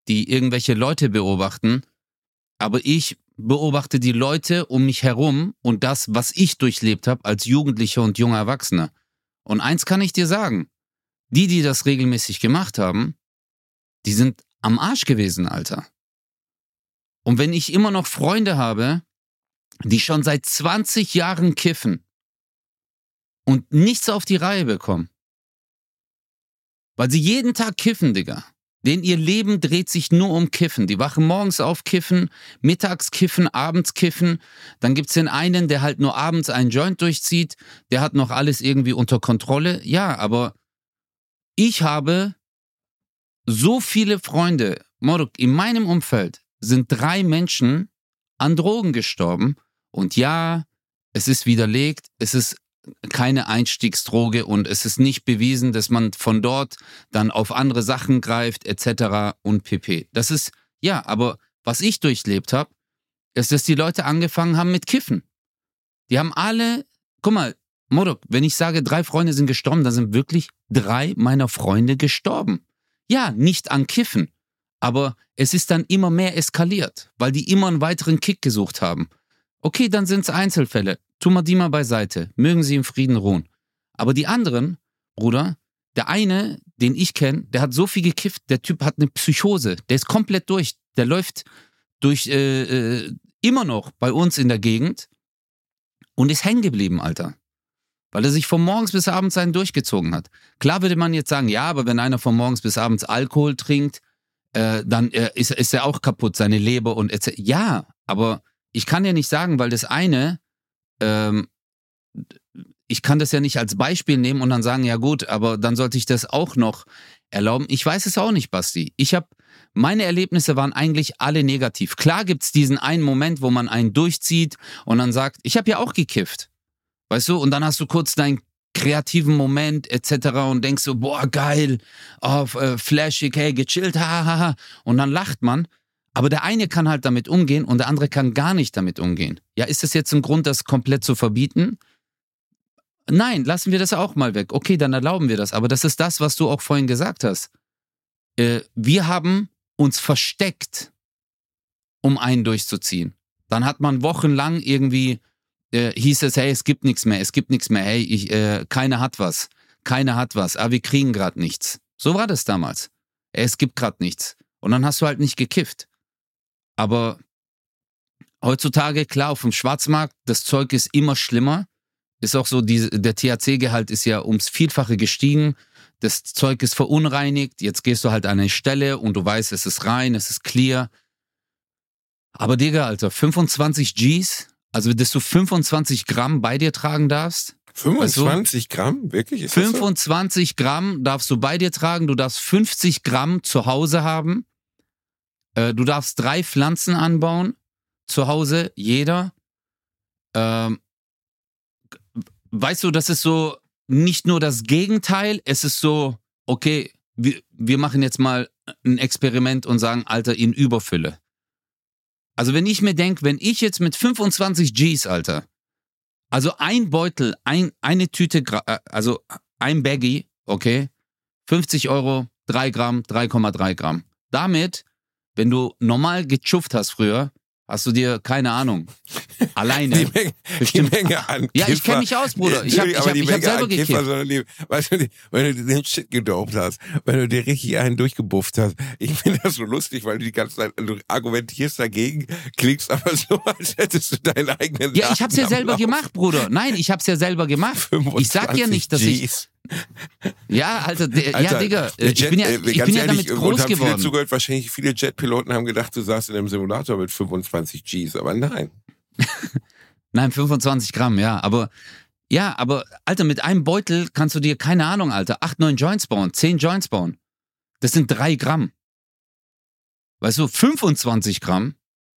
die irgendwelche Leute beobachten, aber ich beobachte die Leute um mich herum und das, was ich durchlebt habe als Jugendlicher und junger Erwachsener. Und eins kann ich dir sagen, die das regelmäßig gemacht haben, die sind am Arsch gewesen, Alter. Und wenn ich immer noch Freunde habe, die schon seit 20 Jahren kiffen und nichts auf die Reihe bekommen, weil sie jeden Tag kiffen, Digga. Denn ihr Leben dreht sich nur um Kiffen. Die wachen morgens auf, kiffen, mittags kiffen, abends kiffen. Dann gibt's den einen, der halt nur abends einen Joint durchzieht. Der hat noch alles irgendwie unter Kontrolle. Ja, aber ich habe so viele Freunde. Moruk, in meinem Umfeld sind 3 Menschen an Drogen gestorben. Und ja, es ist widerlegt, es ist keine Einstiegsdroge und es ist nicht bewiesen, dass man von dort dann auf andere Sachen greift, etc. und pp. Das ist, ja, aber was ich durchlebt habe, ist, dass die Leute angefangen haben mit Kiffen. Die haben alle, guck mal, Moruk, wenn ich sage, 3 Freunde sind gestorben, dann sind wirklich 3 meiner Freunde gestorben. Ja, nicht an Kiffen, aber es ist dann immer mehr eskaliert, weil die immer einen weiteren Kick gesucht haben. Okay, dann sind es Einzelfälle. Tu mal die mal beiseite. Mögen sie im Frieden ruhen. Aber die anderen, Bruder, der eine, den ich kenne, der hat so viel gekifft, der Typ hat eine Psychose. Der ist komplett durch. Der läuft durch immer noch bei uns in der Gegend und ist hängen geblieben, Alter. Weil er sich von morgens bis abends einen durchgezogen hat. Klar würde man jetzt sagen, ja, aber wenn einer von morgens bis abends Alkohol trinkt, dann ist er auch kaputt, seine Leber und etc. Ja, aber ich kann ja nicht sagen, weil das eine, ich kann das ja nicht als Beispiel nehmen und dann sagen, ja gut, aber dann sollte ich das auch noch erlauben. Ich weiß es auch nicht, Basti. Meine Erlebnisse waren eigentlich alle negativ. Klar gibt's diesen einen Moment, wo man einen durchzieht und dann sagt, ich habe ja auch gekifft. Weißt du? Und dann hast du kurz deinen kreativen Moment etc. und denkst so, boah, geil, flashig, hey, gechillt, hahaha. Und dann lacht man. Aber der eine kann halt damit umgehen und der andere kann gar nicht damit umgehen. Ja, ist das jetzt ein Grund, das komplett zu verbieten? Nein, lassen wir das auch mal weg. Okay, dann erlauben wir das. Aber das ist das, was du auch vorhin gesagt hast. Wir haben uns versteckt, um einen durchzuziehen. Dann hat man wochenlang irgendwie, hieß es, hey, es gibt nichts mehr, hey, keiner hat was, aber wir kriegen gerade nichts. So war das damals. Es gibt gerade nichts. Und dann hast du halt nicht gekifft. Aber heutzutage, klar, auf dem Schwarzmarkt, das Zeug ist immer schlimmer. Ist auch so, der THC-Gehalt ist ja ums Vielfache gestiegen. Das Zeug ist verunreinigt. Jetzt gehst du halt an eine Stelle und du weißt, es ist rein, es ist clear. Aber Digga, Alter, 25 Gs, also dass du 25 Gramm bei dir tragen darfst. 25 Gramm? Wirklich? Ist 25 Gramm darfst du bei dir tragen. Du darfst 50 Gramm zu Hause haben. Du darfst 3 Pflanzen anbauen. Zu Hause, jeder. Weißt du, das ist so nicht nur das Gegenteil. Es ist so, okay, wir machen jetzt mal ein Experiment und sagen, Alter, in Überfülle. Also wenn ich mir denke, wenn ich jetzt mit 25 Gs, Alter, also ein Beutel, eine Tüte, also ein Baggy, okay, 50 €, 3 Gramm, 3,3 Gramm. Damit, wenn du normal gechufft hast früher, hast du dir, keine Ahnung, alleine. Die Menge an Kiffer. Ja, ich kenne mich aus, Bruder. Ich hab selber gekifft. Weißt du, wenn du den Shit gedopt hast, wenn du dir richtig einen durchgebufft hast. Ich finde das so lustig, weil du die ganze Zeit, du argumentierst dagegen, klingst aber so, als hättest du deinen eigenen Ja, ich hab's ja selber gemacht, Bruder. Nein, ich hab's ja selber gemacht. Ich sag ja nicht, dass ich... Ja, Alter, ja, Digga, ich bin ja damit groß geworden. Zugehört, wahrscheinlich viele Jetpiloten haben gedacht, du saßt in einem Simulator mit 25 Gs, aber nein. Nein, 25 Gramm, ja, aber, Alter, mit einem Beutel kannst du dir, keine Ahnung, Alter, 8, 9 Joints bauen, 10 Joints bauen. Das sind 3 Gramm. Weißt du, 25 Gramm?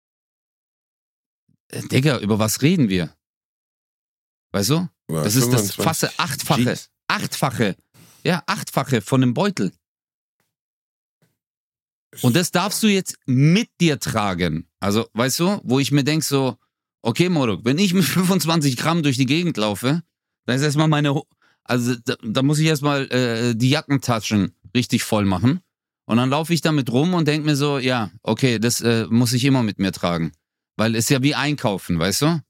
Digga, über was reden wir? Weißt du? Ja, das ist das fast 8-fache. 8-fache. Ja, 8-fache von einem Beutel. Und das darfst du jetzt mit dir tragen. Also, weißt du, wo ich mir denke so, okay, Moruk, wenn ich mit 25 Gramm durch die Gegend laufe, dann ist erstmal da muss ich erstmal die Jackentaschen richtig voll machen. Und dann laufe ich damit rum und denke mir so, ja, okay, das muss ich immer mit mir tragen. Weil es ist ja wie einkaufen, weißt du?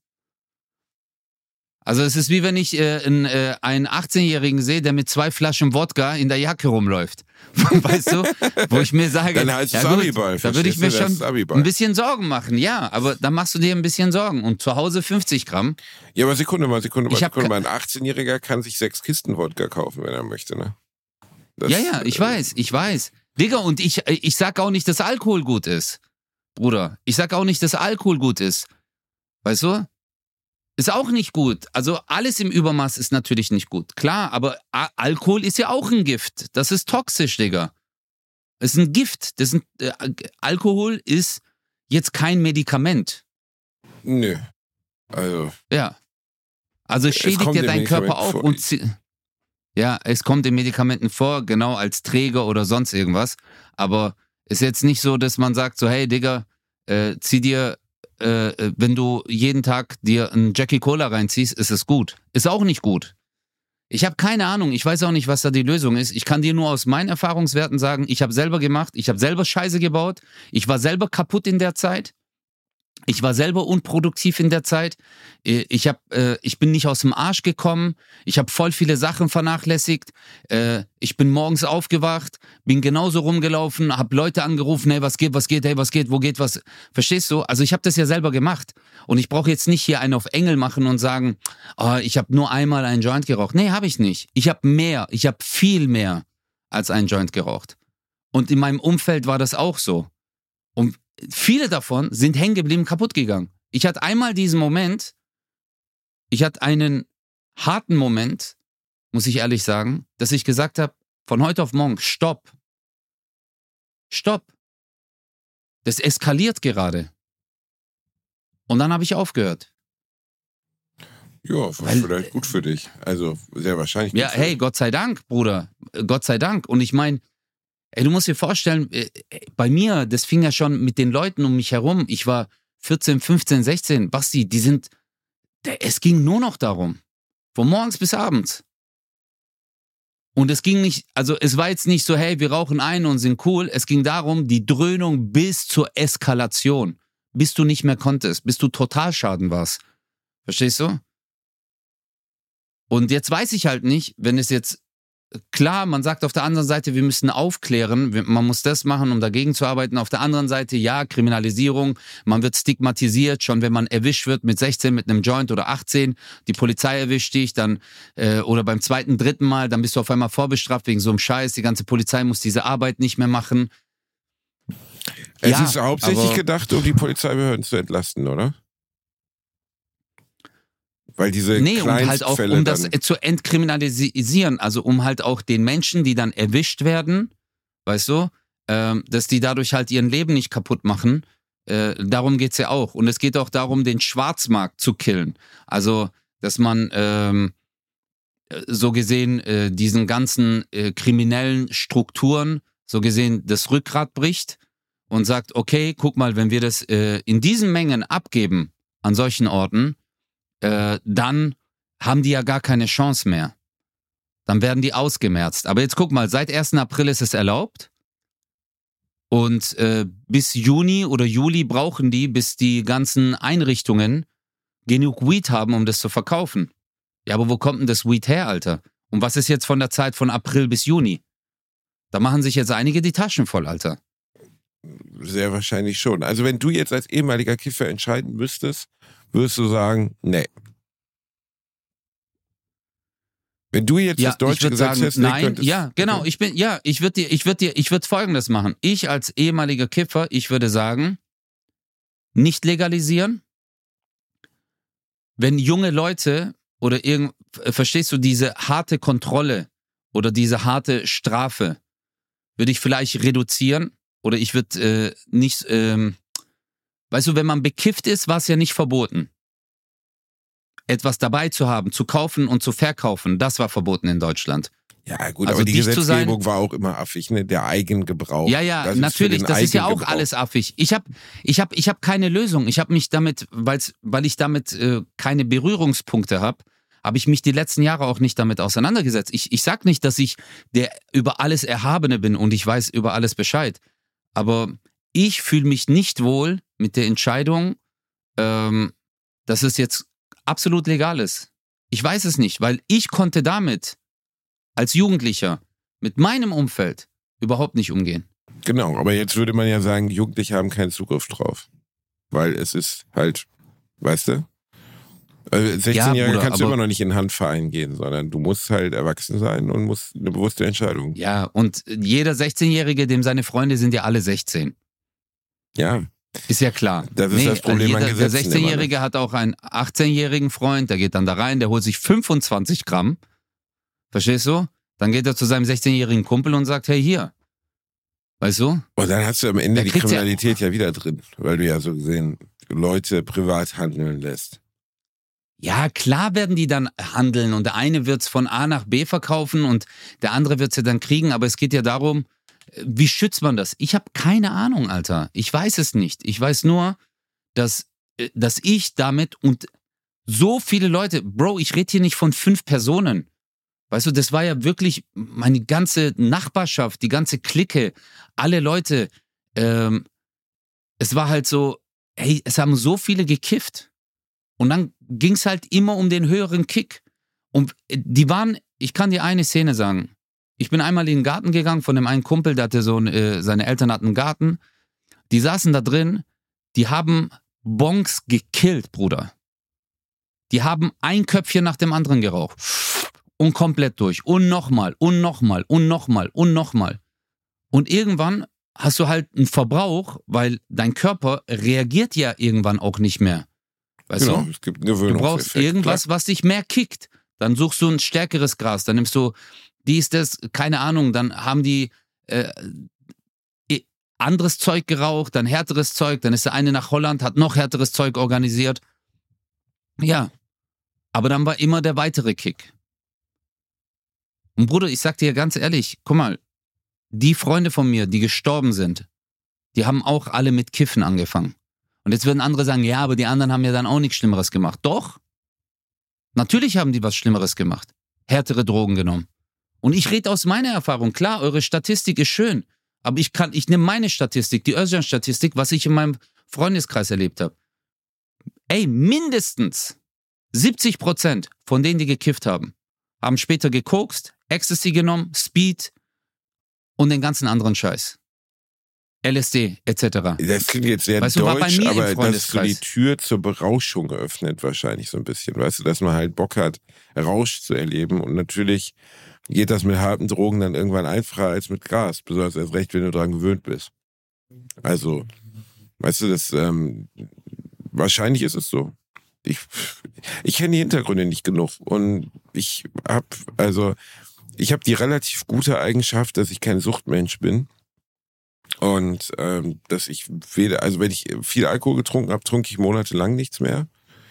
Also es ist wie wenn ich einen 18-Jährigen sehe, der mit 2 Flaschen Wodka in der Jacke rumläuft. Weißt du? Wo ich mir sage, dann heißt es Abiball, da würde ich mir schon ein bisschen Sorgen machen. Ja, aber dann machst du dir ein bisschen Sorgen. Und zu Hause 50 Gramm. Ja, aber Sekunde mal. Ein 18-Jähriger kann sich 6 Kisten Wodka kaufen, wenn er möchte, ne? Das, ja, ich weiß. Digga, und ich sag auch nicht, dass Alkohol gut ist. Bruder, ich sag auch nicht, dass Alkohol gut ist. Weißt du? Ist auch nicht gut. Also alles im Übermaß ist natürlich nicht gut. Klar, aber Alkohol ist ja auch ein Gift. Das ist toxisch, Digga. Es ist ein Gift. Alkohol ist jetzt kein Medikament. Nö. Also. Ja. Also es schädigt ja deinen Körper auch. Ja, es kommt in Medikamenten vor, genau als Träger oder sonst irgendwas. Aber ist jetzt nicht so, dass man sagt so, hey Digga, zieh dir wenn du jeden Tag dir einen Jackie Cola reinziehst, ist es gut. Ist auch nicht gut. Ich habe keine Ahnung, ich weiß auch nicht, was da die Lösung ist. Ich kann dir nur aus meinen Erfahrungswerten sagen, ich habe selber gemacht, ich habe selber Scheiße gebaut, ich war selber kaputt in der Zeit. Ich war selber unproduktiv in der Zeit. Ich bin nicht aus dem Arsch gekommen. Ich habe voll viele Sachen vernachlässigt. Ich bin morgens aufgewacht, bin genauso rumgelaufen, habe Leute angerufen, hey, was geht, hey, was geht, wo geht was? Verstehst du? Also ich habe das ja selber gemacht. Und ich brauche jetzt nicht hier einen auf Engel machen und sagen, oh, ich habe nur einmal einen Joint geraucht. Nee, habe ich nicht. Ich habe viel mehr als einen Joint geraucht. Und in meinem Umfeld war das auch so. Und viele davon sind hängen geblieben, kaputt gegangen. Ich hatte einmal diesen Moment, ich hatte einen harten Moment, muss ich ehrlich sagen, dass ich gesagt habe, von heute auf morgen, stopp. Stopp. Das eskaliert gerade. Und dann habe ich aufgehört. Ja, vielleicht gut für dich. Also sehr wahrscheinlich. Ja, hey, Gott sei Dank, Bruder. Gott sei Dank. Und ich meine, ey, du musst dir vorstellen, bei mir, das fing ja schon mit den Leuten um mich herum. Ich war 14, 15, 16. Basti, es ging nur noch darum. Von morgens bis abends. Und es ging nicht, also es war jetzt nicht so, hey, wir rauchen ein und sind cool. Es ging darum, die Dröhnung bis zur Eskalation. Bis du nicht mehr konntest, bis du Totalschaden warst. Verstehst du? Und jetzt weiß ich halt nicht, wenn es jetzt klar, man sagt auf der anderen Seite, wir müssen aufklären, man muss das machen, um dagegen zu arbeiten. Auf der anderen Seite, ja, Kriminalisierung, man wird stigmatisiert, schon wenn man erwischt wird mit 16, mit einem Joint oder 18, die Polizei erwischt dich, dann oder beim 2., 3. Mal, dann bist du auf einmal vorbestraft wegen so einem Scheiß, die ganze Polizei muss diese Arbeit nicht mehr machen. Es ist hauptsächlich gedacht, um die Polizeibehörden zu entlasten, oder? Weil diese und halt auch, um das zu entkriminalisieren, also um halt auch den Menschen, die dann erwischt werden, weißt du, dass die dadurch halt ihren Leben nicht kaputt machen. Darum geht's ja auch. Und es geht auch darum, den Schwarzmarkt zu killen. Also, dass man so gesehen diesen ganzen kriminellen Strukturen so gesehen das Rückgrat bricht und sagt, okay, guck mal, wenn wir das in diesen Mengen abgeben an solchen Orten, dann haben die ja gar keine Chance mehr. Dann werden die ausgemerzt. Aber jetzt guck mal, seit 1. April ist es erlaubt. Und bis Juni oder Juli brauchen die, bis die ganzen Einrichtungen genug Weed haben, um das zu verkaufen. Ja, aber wo kommt denn das Weed her, Alter? Und was ist jetzt von der Zeit von April bis Juni? Da machen sich jetzt einige die Taschen voll, Alter. Sehr wahrscheinlich schon. Also wenn du jetzt als ehemaliger Kiffer entscheiden müsstest, würdest du sagen, nee. Wenn du jetzt das deutsche Gesetz festlegen könntest. Ja, genau, ich würde Folgendes machen. Ich als ehemaliger Kiffer, ich würde sagen, nicht legalisieren. Wenn junge Leute oder verstehst du, diese harte Kontrolle oder diese harte Strafe, würde ich vielleicht reduzieren oder ich würde nicht, weißt du, wenn man bekifft ist, war es ja nicht verboten. Etwas dabei zu haben, zu kaufen und zu verkaufen, das war verboten in Deutschland. Ja gut, also aber die Gesetzgebung war auch immer affig, ne? Der Eigengebrauch. Ja, das natürlich, das ist ja auch alles affig. Ich hab keine Lösung. Ich habe mich damit, weil ich damit keine Berührungspunkte habe, habe ich mich die letzten Jahre auch nicht damit auseinandergesetzt. Ich sag nicht, dass ich der über alles Erhabene bin und ich weiß über alles Bescheid. Aber ich fühle mich nicht wohl mit der Entscheidung, dass es jetzt absolut legal ist. Ich weiß es nicht, weil ich konnte damit als Jugendlicher mit meinem Umfeld überhaupt nicht umgehen. Genau, aber jetzt würde man ja sagen, Jugendliche haben keinen Zugriff drauf. Weil es ist halt, weißt du? Also 16-Jährige kannst du immer noch nicht in den Handverein gehen, sondern du musst halt erwachsen sein und musst eine bewusste Entscheidung. Ja, und jeder 16-Jährige, dem seine Freunde sind ja alle 16. Ja. Ist ja klar. Das ist das Problem an Gesetzen. Der 16-Jährige hat auch einen 18-jährigen Freund, der geht dann da rein, der holt sich 25 Gramm. Verstehst du? Dann geht er zu seinem 16-jährigen Kumpel und sagt, hey, hier. Weißt du? Und dann hast du am Ende die Kriminalität ja wieder drin, weil du ja so gesehen Leute privat handeln lässt. Ja, klar werden die dann handeln und der eine wird es von A nach B verkaufen und der andere wird es ja dann kriegen, aber es geht ja darum, wie schützt man das? Ich habe keine Ahnung, Alter. Ich weiß es nicht. Ich weiß nur, dass ich damit und so viele Leute, Bro, ich rede hier nicht von 5 Personen. Weißt du, das war ja wirklich meine ganze Nachbarschaft, die ganze Clique, alle Leute. Es war halt so, hey, es haben so viele gekifft. Und dann ging es halt immer um den höheren Kick. Und die waren, ich kann dir eine Szene sagen. Ich bin einmal in den Garten gegangen von dem einen Kumpel, der hatte seine Eltern hatten einen Garten. Die saßen da drin, die haben Bongs gekillt, Bruder. Die haben ein Köpfchen nach dem anderen geraucht. Und komplett durch. Und nochmal, und nochmal, und nochmal, und nochmal. Und irgendwann hast du halt einen Verbrauch, weil dein Körper reagiert ja irgendwann auch nicht mehr. Weißt genau, du? Es gibt einen Gewöhnungseffekt. Du brauchst irgendwas, was dich mehr kickt. Dann suchst du ein stärkeres Gras, dann nimmst du dies, das, keine Ahnung, dann haben die anderes Zeug geraucht, dann härteres Zeug, dann ist der eine nach Holland, hat noch härteres Zeug organisiert. Ja, aber dann war immer der weitere Kick. Und Bruder, ich sag dir ganz ehrlich, guck mal, die Freunde von mir, die gestorben sind, die haben auch alle mit Kiffen angefangen. Und jetzt würden andere sagen, ja, aber die anderen haben ja dann auch nichts Schlimmeres gemacht. Doch, natürlich haben die was Schlimmeres gemacht. Härtere Drogen genommen. Und ich rede aus meiner Erfahrung. Klar, eure Statistik ist schön, aber ich nehme meine Statistik, die Özcan-Statistik, was ich in meinem Freundeskreis erlebt habe. Ey, mindestens 70% von denen, die gekifft haben später gekokst, Ecstasy genommen, Speed und den ganzen anderen Scheiß. LSD, etc. Das klingt jetzt sehr deutsch, aber dass so die Tür zur Berauschung geöffnet wahrscheinlich so ein bisschen. Weißt du, dass man halt Bock hat, Rausch zu erleben. Und natürlich geht das mit harten Drogen dann irgendwann einfacher als mit Gras. Besonders erst recht, wenn du daran gewöhnt bist. Also, weißt du, das wahrscheinlich ist es so. Ich kenne die Hintergründe nicht genug. Und ich habe die relativ gute Eigenschaft, dass ich kein Suchtmensch bin. Und dass ich wenn ich viel Alkohol getrunken habe, trinke ich monatelang nichts mehr.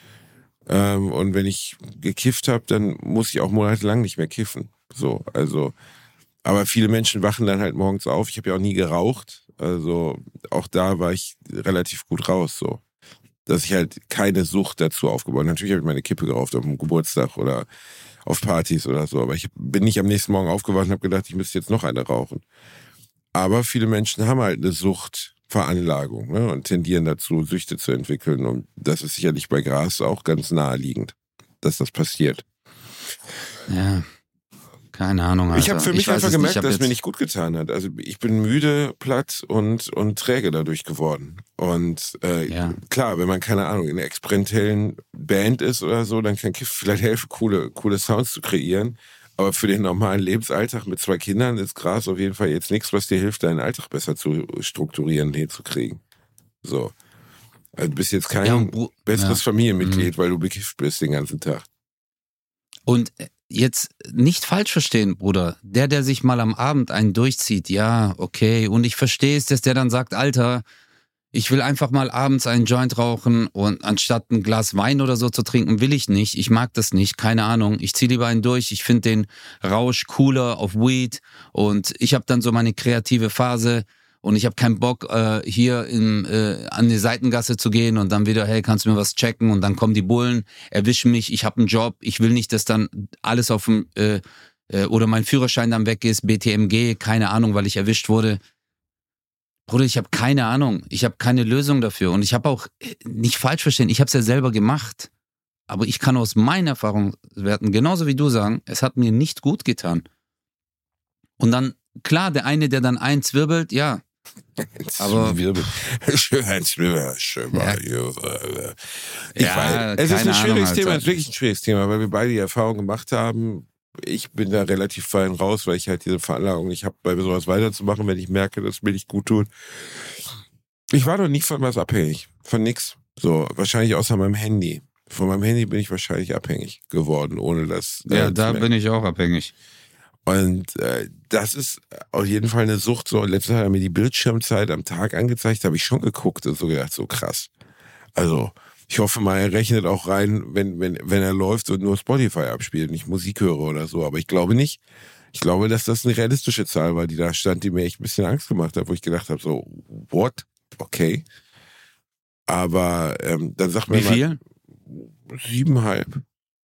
Und wenn ich gekifft habe, dann muss ich auch monatelang nicht mehr kiffen. So, also, aber viele Menschen wachen dann halt morgens auf. Ich habe ja auch nie geraucht. Also auch da war ich relativ gut raus. So, dass ich halt keine Sucht dazu aufgebaut habe. Natürlich habe ich meine Kippe geraucht auf dem Geburtstag oder auf Partys oder so. Aber ich bin nicht am nächsten Morgen aufgewacht und habe gedacht, ich müsste jetzt noch eine rauchen. Aber viele Menschen haben halt eine Suchtveranlagung, ne, und tendieren dazu, Süchte zu entwickeln. Und das ist sicherlich bei Gras auch ganz naheliegend, dass das passiert. Ja, keine Ahnung. Alter. Ich habe für mich einfach gemerkt, dass es mir nicht gut getan hat. Also ich bin müde, platt und träge dadurch geworden. Und klar, wenn man, keine Ahnung, in einer experimentellen Band ist oder so, dann kann Kiff vielleicht helfen, coole Sounds zu kreieren. Aber für den normalen Lebensalltag mit 2 Kindern ist Gras auf jeden Fall jetzt nichts, was dir hilft, deinen Alltag besser zu strukturieren, hinzukriegen. So. Also du bist jetzt kein besseres Familienmitglied, weil du bekifft bist den ganzen Tag. Und jetzt nicht falsch verstehen, Bruder. Der sich mal am Abend einen durchzieht, ja, okay. Und ich verstehe es, dass der dann sagt, Alter, ich will einfach mal abends einen Joint rauchen und anstatt ein Glas Wein oder so zu trinken, will ich nicht. Ich mag das nicht, keine Ahnung. Ich ziehe lieber einen durch. Ich finde den Rausch cooler auf Weed und ich habe dann so meine kreative Phase und ich habe keinen Bock, hier an die Seitengasse zu gehen und dann wieder, hey, kannst du mir was checken? Und dann kommen die Bullen, erwischen mich, ich habe einen Job, ich will nicht, dass dann alles auf dem, oder mein Führerschein dann weg ist, BTMG, keine Ahnung, weil ich erwischt wurde. Bruder, ich habe keine Ahnung, ich habe keine Lösung dafür und ich habe auch, nicht falsch verstehen, ich habe es ja selber gemacht, aber ich kann aus meinen Erfahrungswerten, genauso wie du sagen, es hat mir nicht gut getan. Und dann, klar, der eine, der dann eins wirbelt, ja. Aber es ist ein schwieriges Thema, es ist wirklich ein schwieriges Thema, weil wir beide die Erfahrung gemacht haben. Ich bin da relativ fein raus, weil ich halt diese Veranlagung nicht habe, bei sowas weiterzumachen, wenn ich merke, dass es mir nicht gut tut. Ich war noch nie von was abhängig, von nix. So, wahrscheinlich außer meinem Handy. Von meinem Handy bin ich wahrscheinlich abhängig geworden, ohne das. Ja, da bin ich auch abhängig. Und das ist auf jeden Fall eine Sucht. So, letztes Mal hat er mir die Bildschirmzeit am Tag angezeigt, habe ich schon geguckt und so gedacht, so krass. Also, ich hoffe mal, er rechnet auch rein, wenn er läuft und nur Spotify abspielt, nicht Musik höre oder so. Aber ich glaube nicht. Ich glaube, dass das eine realistische Zahl war, die da stand, die mir echt ein bisschen Angst gemacht hat, wo ich gedacht habe, so, what? Okay. Aber dann sagt mir mal. Wie viel? 7,5.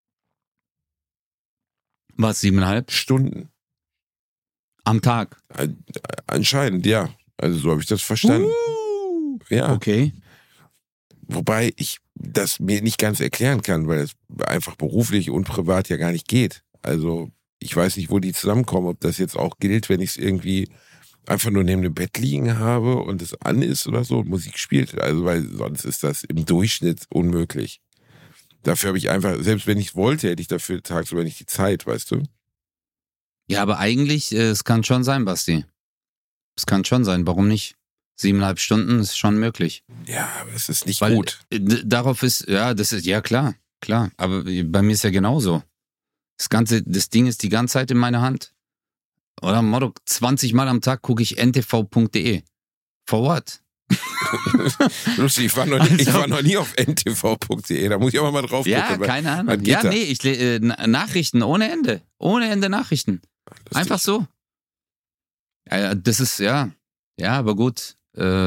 Was, 7,5? Stunden. Am Tag? Anscheinend, ja. Also so habe ich das verstanden. Ja. Okay. Wobei ich das mir nicht ganz erklären kann, weil es einfach beruflich und privat ja gar nicht geht. Also ich weiß nicht, wo die zusammenkommen, ob das jetzt auch gilt, wenn ich es irgendwie einfach nur neben dem Bett liegen habe und es an ist oder so und Musik spielt. Also weil sonst ist das im Durchschnitt unmöglich. Dafür habe ich einfach, selbst wenn ich es wollte, hätte ich dafür tagsüber nicht die Zeit, weißt du? Ja, aber eigentlich, es kann schon sein, Basti. Es kann schon sein, warum nicht? 7,5 Stunden ist schon möglich. Ja, aber es ist nicht gut. Darauf ist, ja, das ist, ja klar. Aber bei mir ist ja genauso. Das Ding ist die ganze Zeit in meiner Hand. Oder Motto, 20 Mal am Tag gucke ich ntv.de. For what? Lustig, ich war noch nie auf ntv.de, da muss ich aber mal drauf gucken. Ja, keine Ahnung. Ja, nee, ich Nachrichten ohne Ende. Ohne Ende Nachrichten. Lustig. Einfach so. Ja, das ist, ja, aber gut.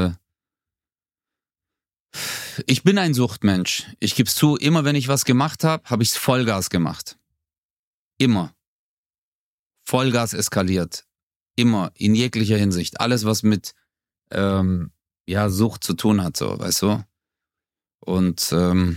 Ich bin ein Suchtmensch. Ich gebe es zu, immer wenn ich was gemacht habe, habe ich es Vollgas gemacht. Immer. Vollgas eskaliert. Immer, in jeglicher Hinsicht. Alles, was mit Sucht zu tun hat, so, weißt du? Und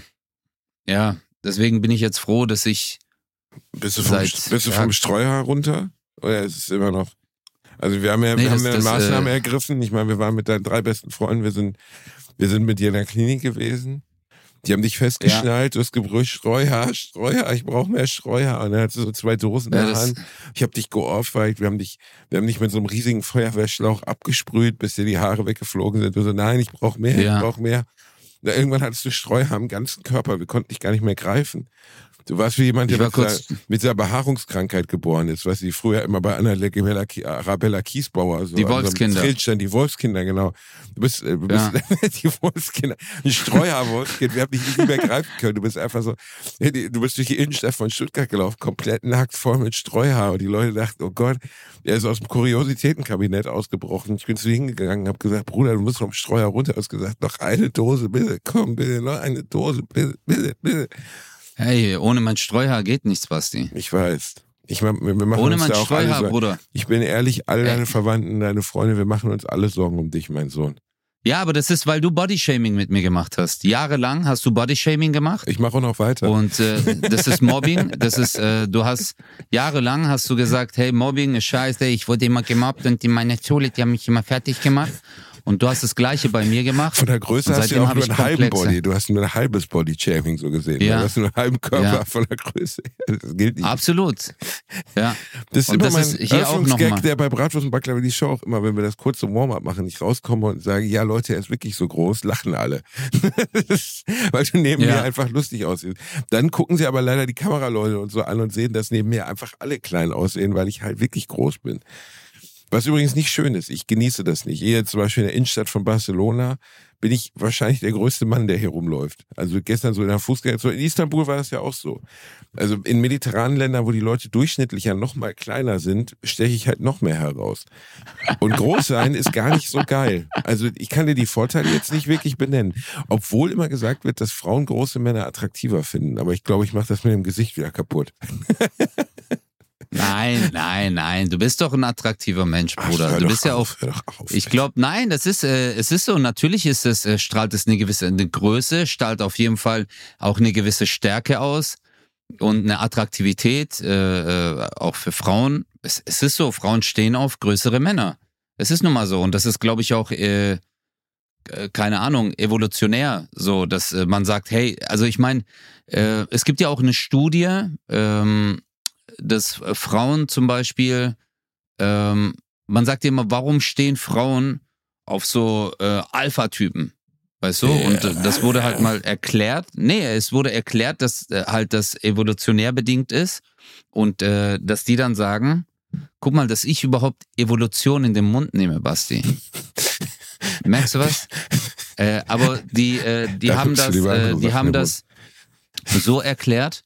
deswegen bin ich jetzt froh, dass ich Bist du vom Streuhaar runter? Oder ist es immer noch? Also wir haben eine Maßnahme ergriffen. Ich meine, wir waren mit deinen 3 besten Freunden, wir sind mit dir in der Klinik gewesen. Die haben dich festgeschnallt, du hast gebrüllt, Streuhaar, ich brauche mehr Streuhaar. Und dann hattest du so 2 Dosen in der Hand. Ich habe dich geohrfeigt, wir haben dich mit so einem riesigen Feuerwehrschlauch abgesprüht, bis dir die Haare weggeflogen sind. Du so, nein, ich brauche mehr, ich brauche mehr. Und irgendwann hattest du Streuhaar am ganzen Körper, wir konnten dich gar nicht mehr greifen. Du warst wie jemand, der mit dieser Behaarungskrankheit geboren ist, weißt du, die früher immer bei Arabella Kiesbauer, so die Wolfskinder. Die Wolfskinder, genau. Du bist die Wolfskinder. Ein Streuhaar-Wolfskind, wir haben dich nicht mehr greifen können. Du bist einfach so, du bist durch die Innenstadt von Stuttgart gelaufen, komplett nackt, voll mit Streuhaar. Und die Leute dachten, oh Gott, er ist aus dem Kuriositätenkabinett ausgebrochen. Ich bin zu ihm hingegangen und habe gesagt, Bruder, du musst vom Streuhaar runter. Du hast gesagt, noch eine Dose, bitte, komm, bitte, noch eine Dose, bitte, bitte, bitte. Hey, ohne mein Streuhaar geht nichts, Basti. Ich weiß. Wir machen ohne uns mein da auch Streuhaar, alle Bruder. Ich bin ehrlich, alle deine Verwandten, deine Freunde, wir machen uns alle Sorgen um dich, mein Sohn. Ja, aber das ist, weil du Bodyshaming mit mir gemacht hast. Jahrelang hast du Bodyshaming gemacht. Ich mache auch noch weiter. Und das ist Mobbing. Das ist, jahrelang hast du gesagt, hey, Mobbing ist scheiße, ich wurde immer gemobbt und in meiner Schule, die haben mich immer fertig gemacht. Und du hast das Gleiche bei mir gemacht. Von der Größe hast du auch nur einen halben Body. Du hast nur ein halbes Body-Shaming so gesehen. Ja. Du hast nur einen halben Körper von der Größe. Das gilt nicht. Absolut. Ja. Das ist und immer das mein ist hier auch noch Gag, mal. der bei Bratwurst und Baklava die Show auch immer, wenn wir das kurze Warm-up machen, ich rauskomme und sage, ja Leute, er ist wirklich so groß, lachen alle. Weil du neben mir einfach lustig aussiehst. Dann gucken sie aber leider die Kameraleute und so an und sehen, dass neben mir einfach alle klein aussehen, weil ich halt wirklich groß bin. Was übrigens nicht schön ist, ich genieße das nicht. Hier zum Beispiel in der Innenstadt von Barcelona bin ich wahrscheinlich der größte Mann, der hier rumläuft. Also gestern so in der Fußgängerzone, in Istanbul war das ja auch so. Also in mediterranen Ländern, wo die Leute durchschnittlich ja noch mal kleiner sind, steche ich halt noch mehr heraus. Und groß sein ist gar nicht so geil. Also ich kann dir die Vorteile jetzt nicht wirklich benennen. Obwohl immer gesagt wird, dass Frauen große Männer attraktiver finden. Aber ich glaube, ich mache das mit dem Gesicht wieder kaputt. Nein. Du bist doch ein attraktiver Mensch, Bruder. Du bist ja auch. Ich glaube, nein, es ist so. Natürlich strahlt es eine Größe, strahlt auf jeden Fall auch eine gewisse Stärke aus und eine Attraktivität, auch für Frauen. Es ist so, Frauen stehen auf größere Männer. Es ist nun mal so. Und das ist, glaube ich, auch, keine Ahnung, evolutionär so, dass man sagt, hey, also ich meine, es gibt ja auch eine Studie, dass Frauen zum Beispiel, man sagt ja immer, warum stehen Frauen auf so Alpha-Typen? Weißt du? Yeah. Und das wurde halt mal erklärt. Nee, es wurde erklärt, dass halt das evolutionär bedingt ist und dass die dann sagen, guck mal, dass ich überhaupt Evolution in den Mund nehme, Basti. Merkst du was? Aber die haben das so erklärt,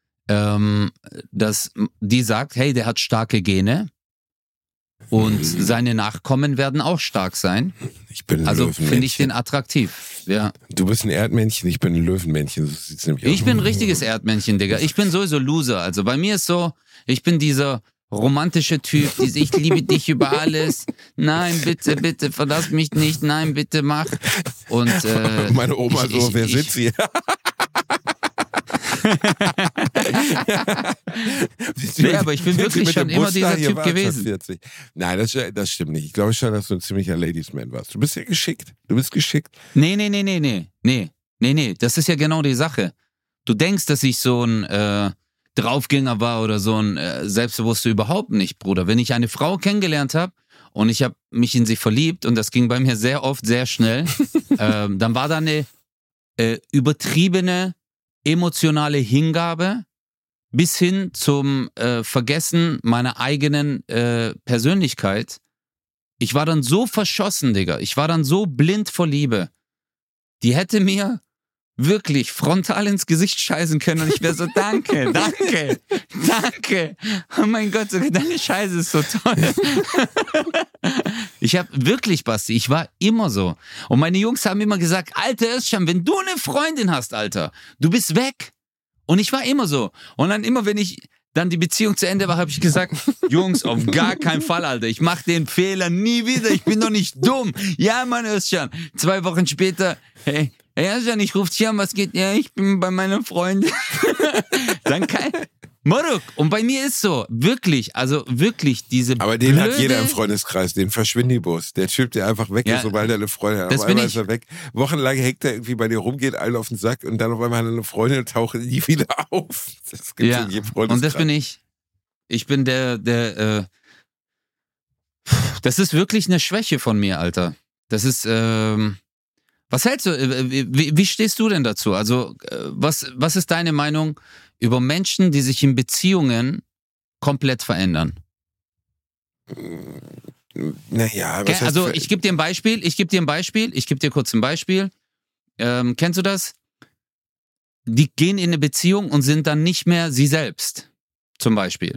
dass die sagt, hey, der hat starke Gene und seine Nachkommen werden auch stark sein. Ich bin ein Also finde ich den attraktiv. Ja. Du bist ein Erdmännchen, ich bin ein Löwenmännchen. So sieht's nämlich aus. Ich bin ein richtiges Erdmännchen, Digga. Ich bin sowieso Loser. Also bei mir ist so, ich bin dieser romantische Typ, ich liebe dich über alles. Nein, bitte, verlass mich nicht. Nein, bitte, mach. Und meine Oma wer sitzt hier? Nee, aber ich bin wirklich schon immer dieser Typ gewesen. 40. Nein, das stimmt nicht. Ich glaube schon, dass du ein ziemlicher Ladiesman warst. Du bist ja geschickt. Nee. Das ist ja genau die Sache. Du denkst, dass ich so ein Draufgänger war oder so ein Selbstbewusster, überhaupt nicht, Bruder. Wenn ich eine Frau kennengelernt habe und ich habe mich in sie verliebt und das ging bei mir sehr oft, sehr schnell, dann war da eine übertriebene emotionale Hingabe bis hin zum Vergessen meiner eigenen Persönlichkeit. Ich war dann so verschossen, Digga. Ich war dann so blind vor Liebe. Die hätte mir wirklich frontal ins Gesicht scheißen können und ich wäre so, danke. Oh mein Gott, deine Scheiße ist so toll. Ich habe wirklich, Basti, ich war immer so. Und meine Jungs haben immer gesagt, Alter Özcan, wenn du eine Freundin hast, Alter, du bist weg. Und ich war immer so. Und dann immer, wenn ich dann die Beziehung zu Ende war, habe ich gesagt, Jungs, auf gar keinen Fall, Alter. Ich mache den Fehler nie wieder. Ich bin doch nicht dumm. Ja, Mann, Özcan. 2 Wochen später, hey Özcan, ich rufe dich an, was geht? Ja, ich bin bei meiner Freundin. Dann Moruk, und bei mir ist so, wirklich, also wirklich diese Aber den hat jeder im Freundeskreis, den Verschwindibus. Der Typ, der einfach weg ist, sobald er eine Freundin hat. Auf einmal ist er weg. Wochenlang hängt er irgendwie bei dir rum, geht allen auf den Sack und dann auf einmal hat er eine Freundin und taucht nie wieder auf. Das gibt's in jedem Freundeskreis. Und das bin ich. Ich bin das ist wirklich eine Schwäche von mir, Alter. Das ist, was hältst du, wie stehst du denn dazu? Also, was ist deine Meinung über Menschen, die sich in Beziehungen komplett verändern? Naja, was also ich gebe dir kurz ein Beispiel. Kennst du das? Die gehen in eine Beziehung und sind dann nicht mehr sie selbst, zum Beispiel.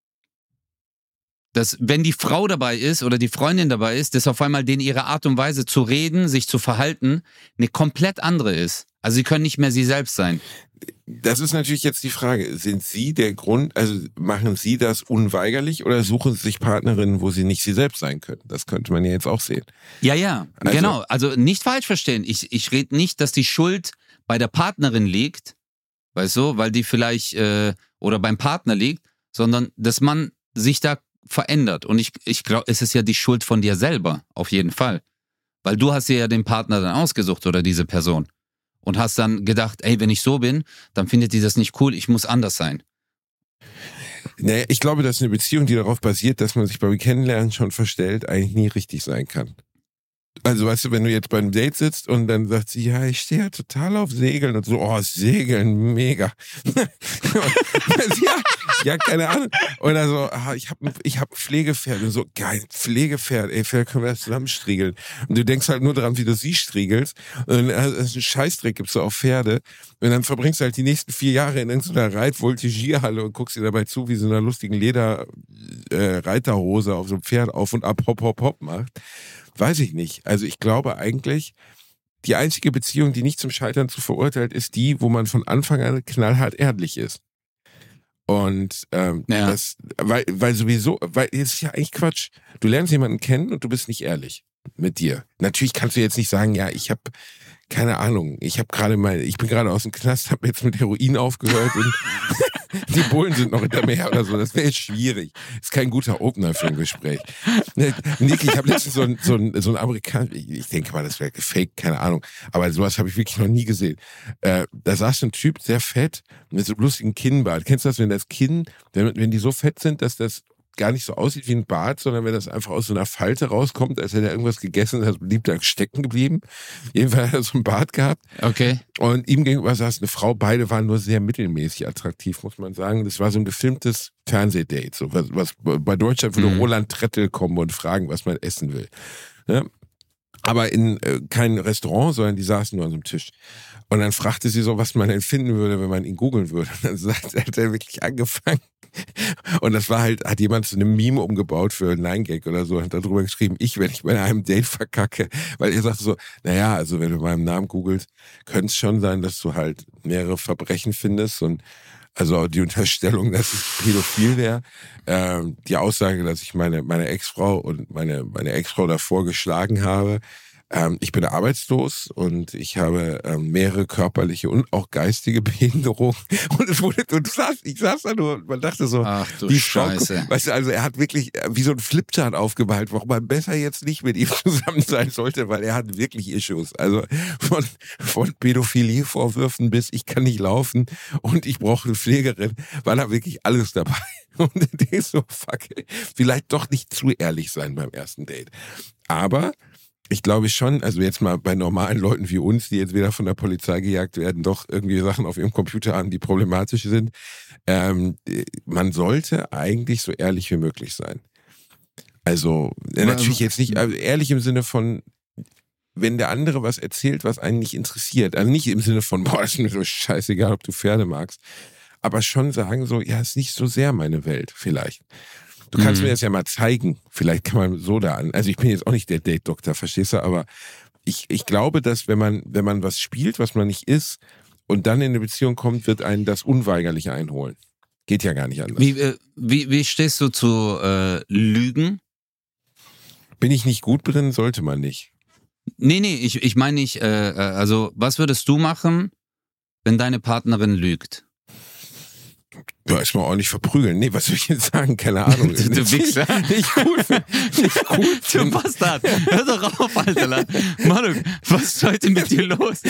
Dass, wenn die Frau dabei ist oder die Freundin dabei ist, dass auf einmal denen ihre Art und Weise zu reden, sich zu verhalten, eine komplett andere ist. Also sie können nicht mehr sie selbst sein. Das ist natürlich jetzt die Frage. Sind Sie der Grund, also machen Sie das unweigerlich oder suchen Sie sich Partnerinnen, wo Sie nicht Sie selbst sein können? Das könnte man ja jetzt auch sehen. Ja, genau. Also nicht falsch verstehen. Ich rede nicht, dass die Schuld bei der Partnerin liegt, weißt du, weil die vielleicht oder beim Partner liegt, sondern dass man sich da verändert. Und ich glaube, es ist ja die Schuld von dir selber, auf jeden Fall. Weil du hast dir ja den Partner dann ausgesucht oder diese Person. Und hast dann gedacht, ey, wenn ich so bin, dann findet die das nicht cool, ich muss anders sein. Naja, ich glaube, dass eine Beziehung, die darauf basiert, dass man sich beim Kennenlernen schon verstellt, eigentlich nie richtig sein kann. Also weißt du, wenn du jetzt bei einem Date sitzt und dann sagt sie, ja, ich stehe ja total auf Segeln und so, oh, Segeln, mega. ja, keine Ahnung. Oder so, ich hab ein Pflegepferd und so, geil, Pflegepferd, ey, vielleicht können wir das zusammen striegeln. Und du denkst halt nur daran, wie du sie striegelst. Und dann einen Scheißdreck gibst du auf Pferde. Und dann verbringst du halt die nächsten 4 Jahre in irgendeiner Reitvoltigierhalle und guckst dir dabei zu, wie so einer lustigen Reiterhose auf so einem Pferd auf und ab, hopp, hopp, hopp macht. Weiß ich nicht. Also ich glaube eigentlich, die einzige Beziehung, die nicht zum Scheitern zu verurteilt ist, die, wo man von Anfang an knallhart ehrlich ist. Und das, weil sowieso, weil es ist ja eigentlich Quatsch. Du lernst jemanden kennen und du bist nicht ehrlich mit dir. Natürlich kannst du jetzt nicht sagen, ja, ich habe keine Ahnung, ich bin gerade aus dem Knast, habe jetzt mit Heroin aufgehört und die Bullen sind noch hinter mir oder so. Das wäre jetzt schwierig. Ist kein guter Opener für ein Gespräch. Nick, ich habe letztens so ein Amerikaner, ich denke mal, das wäre gefaked, keine Ahnung, aber sowas habe ich wirklich noch nie gesehen. Da saß so ein Typ, sehr fett, mit so einem lustigen Kinnbart. Kennst du das, wenn das Kinn, wenn die so fett sind, dass das gar nicht so aussieht wie ein Bart, sondern wenn das einfach aus so einer Falte rauskommt, als hätte er irgendwas gegessen, das blieb da stecken geblieben. Jedenfalls hat er so ein Bart gehabt. Okay. Und ihm gegenüber saß eine Frau, beide waren nur sehr mittelmäßig attraktiv, muss man sagen. Das war so ein gefilmtes Fernsehdate, so was bei Deutschland würde Roland Trettel kommen und fragen, was man essen will. Ne? Aber in kein Restaurant, sondern die saßen nur an so einem Tisch. Und dann fragte sie so, was man denn finden würde, wenn man ihn googeln würde. Und dann hat er wirklich angefangen. Und das war halt, hat jemand so eine Meme umgebaut für einen 9-Gag oder so, und hat darüber geschrieben, wenn ich bei einem Date verkacke, weil er sagte so, naja, also wenn du meinen Namen googelst, könnte es schon sein, dass du halt mehrere Verbrechen findest und also die Unterstellung, dass ich pädophil wäre, die Aussage, dass ich meine Ex-Frau und meine Ex-Frau davor geschlagen habe. Ich bin arbeitslos und ich habe mehrere körperliche und auch geistige Behinderungen. Und ich saß da nur und man dachte so, ach du die Scheiße. Weißt du, also er hat wirklich wie so ein Flipchart aufgeballt, warum man besser jetzt nicht mit ihm zusammen sein sollte, weil er hat wirklich Issues. Also von Pädophilie-Vorwürfen bis ich kann nicht laufen und ich brauche eine Pflegerin, war da wirklich alles dabei. Und ich denke so, fuck, vielleicht doch nicht zu ehrlich sein beim ersten Date. Aber ich glaube schon, also jetzt mal bei normalen Leuten wie uns, die jetzt wieder von der Polizei gejagt werden, doch irgendwie Sachen auf ihrem Computer haben, die problematisch sind. Man sollte eigentlich so ehrlich wie möglich sein. Also natürlich jetzt nicht ehrlich im Sinne von, wenn der andere was erzählt, was einen nicht interessiert. Also nicht im Sinne von, boah, das ist mir so scheißegal, ob du Pferde magst. Aber schon sagen so, ja, ist nicht so sehr meine Welt vielleicht. Du kannst mir das ja mal zeigen. Vielleicht kann man so da an. Also ich bin jetzt auch nicht der Date-Doktor, verstehst du? Aber ich glaube, dass wenn man was spielt, was man nicht ist, und dann in eine Beziehung kommt, wird einen das unweigerlich einholen. Geht ja gar nicht anders. Wie stehst du zu Lügen? Bin ich nicht gut drin, sollte man nicht. Nee, ich meine nicht, also was würdest du machen, wenn deine Partnerin lügt? Ja, erstmal ordentlich verprügeln. Nee, was soll ich jetzt sagen? Keine Ahnung. Du Wichser. Nicht gut. Du Bastard. Hör doch auf, Alter. Manu, was ist heute mit dir los?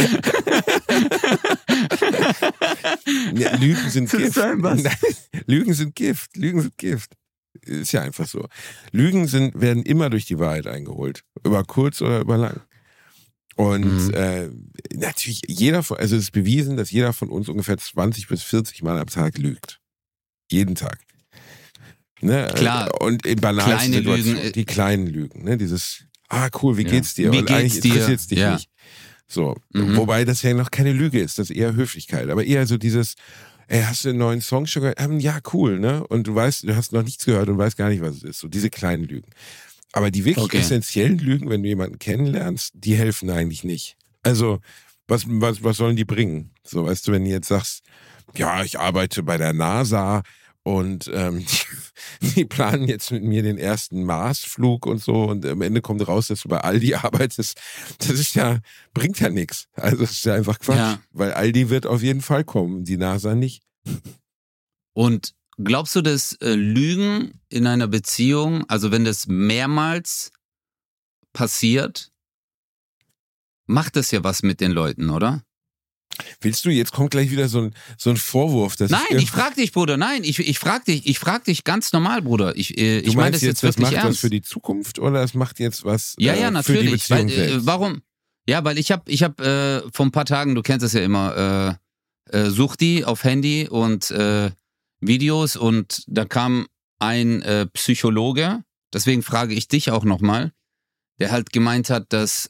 Ja, Lügen sind Gift. Lügen sind Gift. Lügen sind Gift. Ist ja einfach so. Lügen werden immer durch die Wahrheit eingeholt. Über kurz oder über lang. Und natürlich also es ist bewiesen, dass jeder von uns ungefähr 20 bis 40 Mal am Tag lügt. Jeden Tag. Ne? Klar. Und in banalen kleine Situationen, Lügen, die kleinen Lügen. Ne? Dieses, cool, wie geht's dir? Wie Und geht's eigentlich dir? interessiert es dich nicht. So. Wobei das ja noch keine Lüge ist, das ist eher Höflichkeit. Aber eher so dieses, hast du einen neuen Song schon gehört? Ja, cool, ne? Und du hast noch nichts gehört und weißt gar nicht, was es ist. So diese kleinen Lügen. Aber die wirklich essentiellen Lügen, wenn du jemanden kennenlernst, die helfen eigentlich nicht. Also, was sollen die bringen? So, weißt du, wenn du jetzt sagst, ja, ich arbeite bei der NASA und die planen jetzt mit mir den ersten Marsflug und so und am Ende kommt raus, dass du bei Aldi arbeitest. Das ist bringt ja nichts. Also, das ist ja einfach Quatsch. Weil Aldi wird auf jeden Fall kommen, die NASA nicht. Und glaubst du, dass Lügen in einer Beziehung, also wenn das mehrmals passiert, macht das ja was mit den Leuten, oder? Willst du, jetzt kommt gleich wieder so ein Vorwurf, dass Nein, ich frag dich, Bruder, nein, ich frag dich ganz normal, Bruder. Ich meine das jetzt wirklich ernst. Das macht was für die Zukunft oder das macht jetzt was natürlich. für die Beziehung selbst? Warum? Ja, weil ich hab vor ein paar Tagen, du kennst es ja immer, Suchti auf Handy und Videos und da kam ein Psychologe, deswegen frage ich dich auch nochmal, der halt gemeint hat, dass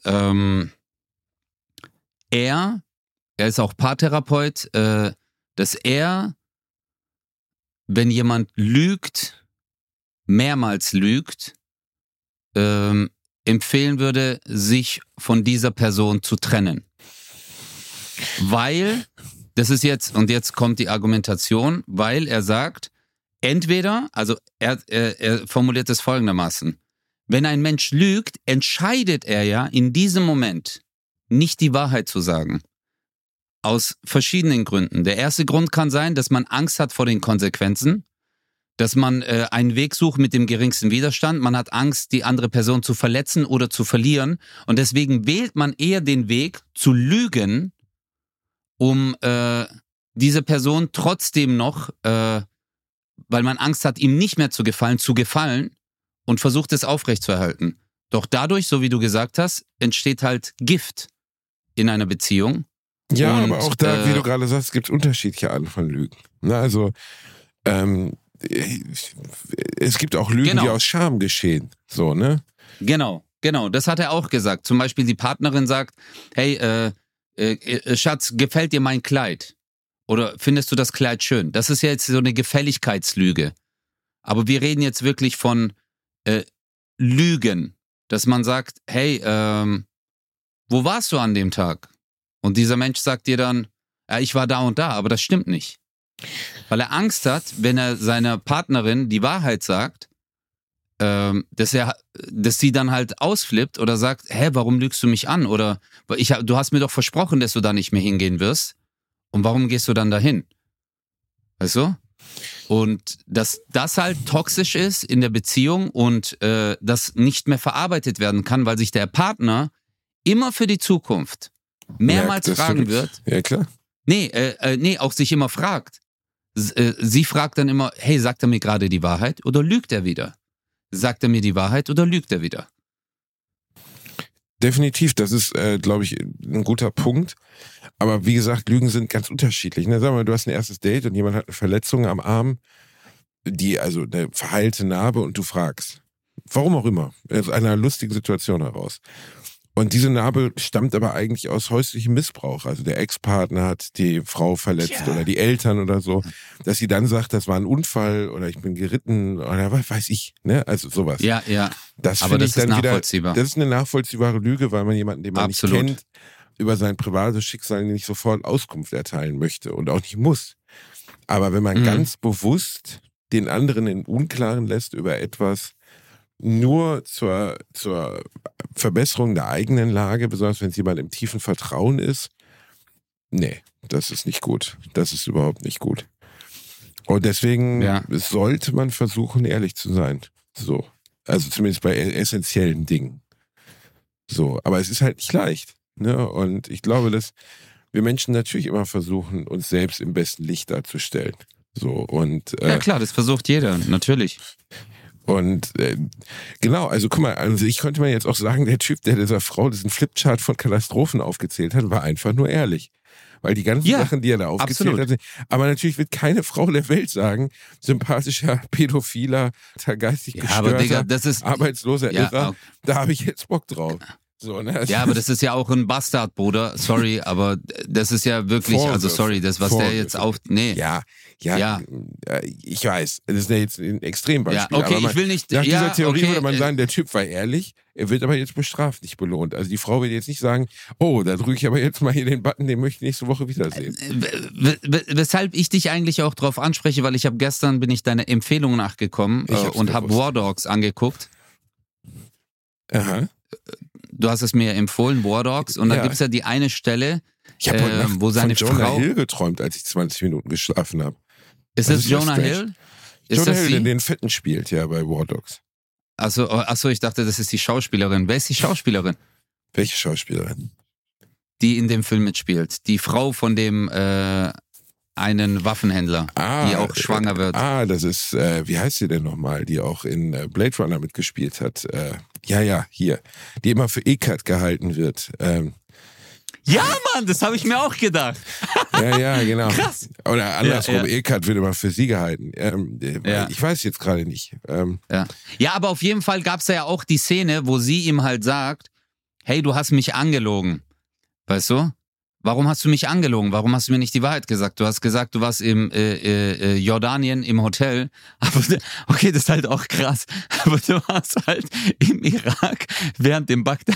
er ist auch Paartherapeut, dass er, wenn jemand lügt, mehrmals lügt, empfehlen würde, sich von dieser Person zu trennen. Weil, das ist jetzt, und jetzt kommt die Argumentation, weil er sagt, entweder, also er formuliert es folgendermaßen, wenn ein Mensch lügt, entscheidet er ja in diesem Moment nicht die Wahrheit zu sagen. Aus verschiedenen Gründen. Der erste Grund kann sein, dass man Angst hat vor den Konsequenzen, dass man einen Weg sucht mit dem geringsten Widerstand. Man hat Angst, die andere Person zu verletzen oder zu verlieren. Und deswegen wählt man eher den Weg zu lügen, um diese Person trotzdem noch, weil man Angst hat, ihm nicht mehr zu gefallen und versucht es aufrechtzuerhalten. Doch dadurch, so wie du gesagt hast, entsteht halt Gift in einer Beziehung. Ja, und, aber auch da, wie du gerade sagst, gibt es unterschiedliche Arten von Lügen. Na, also es gibt auch Lügen, die aus Scham geschehen. So, ne? Genau. Das hat er auch gesagt. Zum Beispiel die Partnerin sagt, hey, Schatz, gefällt dir mein Kleid? Oder findest du das Kleid schön? Das ist ja jetzt so eine Gefälligkeitslüge. Aber wir reden jetzt wirklich von Lügen. Dass man sagt, hey, wo warst du an dem Tag? Und dieser Mensch sagt dir dann, ja, ich war da und da, aber das stimmt nicht. Weil er Angst hat, wenn er seiner Partnerin die Wahrheit sagt, dass sie dann halt ausflippt oder sagt, hä, warum lügst du mich an? Oder du hast mir doch versprochen, dass du da nicht mehr hingehen wirst. Und warum gehst du dann dahin? Weißt du? Und dass das halt toxisch ist in der Beziehung und das nicht mehr verarbeitet werden kann, weil sich der Partner immer für die Zukunft mehrmals fragen wird. Ja, klar. Nee, auch sich immer fragt. Sie fragt dann immer, hey, sagt er mir gerade die Wahrheit oder lügt er wieder? Sagt er mir die Wahrheit oder lügt er wieder? Definitiv, das ist, glaube ich, ein guter Punkt. Aber wie gesagt, Lügen sind ganz unterschiedlich. Ne? Sag mal, du hast ein erstes Date und jemand hat eine Verletzung am Arm, also eine verheilte Narbe und du fragst. Warum auch immer. Aus einer lustigen Situation heraus. Und diese Narbe stammt aber eigentlich aus häuslichem Missbrauch. Also der Ex-Partner hat die Frau verletzt oder die Eltern oder so. Dass sie dann sagt, das war ein Unfall oder ich bin geritten oder was weiß ich. Ne? Also sowas. Ja. Aber das ist nachvollziehbar. Das ist eine nachvollziehbare Lüge, weil man jemanden, den man nicht kennt, über sein privates Schicksal nicht sofort Auskunft erteilen möchte und auch nicht muss. Aber wenn man ganz bewusst den anderen im Unklaren lässt über etwas, nur zur Verbesserung der eigenen Lage, besonders wenn es jemand im tiefen Vertrauen ist, nee, das ist nicht gut. Das ist überhaupt nicht gut. Und deswegen sollte man versuchen, ehrlich zu sein. So. Also zumindest bei essentiellen Dingen. So. Aber es ist halt nicht leicht. Ne? Und ich glaube, dass wir Menschen natürlich immer versuchen, uns selbst im besten Licht darzustellen. So. Und, ja klar, das versucht jeder, natürlich. Und genau, also guck mal, also ich könnte mal jetzt auch sagen, der Typ, der dieser Frau diesen Flipchart von Katastrophen aufgezählt hat, war einfach nur ehrlich. Weil die ganzen Sachen, die er da aufgezählt hat, aber natürlich wird keine Frau der Welt sagen, sympathischer, pädophiler, geistig gestörter, arbeitsloser Irrer, da habe ich jetzt Bock drauf. So, ne? Ja, aber das ist ja auch ein Bastard, Bruder. Sorry, aber das ist ja wirklich, also sorry, das, was der jetzt nee. Ja, ich weiß, das ist ja jetzt ein Extrembeispiel. Ja, okay, aber ich will nicht. Nach dieser Theorie würde man sagen, der Typ war ehrlich, er wird aber jetzt bestraft, nicht belohnt. Also die Frau wird jetzt nicht sagen, oh, da drücke ich aber jetzt mal hier den Button, den möchte ich nächste Woche wiedersehen. Weshalb ich dich eigentlich auch drauf anspreche, weil bin ich deiner Empfehlung nachgekommen und habe War Dogs angeguckt. Aha. Du hast es mir empfohlen, War Dogs, und da gibt es ja die eine Stelle, ich habe heute Nacht wo seine von Jonah Frau Hill geträumt, als ich 20 Minuten geschlafen habe. Ist das Jonah Hill? Jonah Hill, der den Fetten spielt, ja, bei War Dogs. Achso, ich dachte, das ist die Schauspielerin. Wer ist die Schauspielerin? Welche Schauspielerin? die in dem Film mitspielt. Die Frau von dem einen Waffenhändler, die auch schwanger wird. Das ist, wie heißt sie denn nochmal, die auch in Blade Runner mitgespielt hat? Hier. Die immer für ECAT gehalten wird. Ja, Mann, das habe ich mir auch gedacht. Ja, genau. Krass. Oder andersrum, ECAT wird immer für sie gehalten. Ich weiß jetzt gerade nicht. Ja, aber auf jeden Fall gab es ja auch die Szene, wo sie ihm halt sagt, hey, du hast mich angelogen. Weißt du? Warum hast du mich angelogen? Warum hast du mir nicht die Wahrheit gesagt? Du hast gesagt, du warst im Jordanien im Hotel. Aber okay, das ist halt auch krass. Aber du warst halt im Irak während dem Bagdad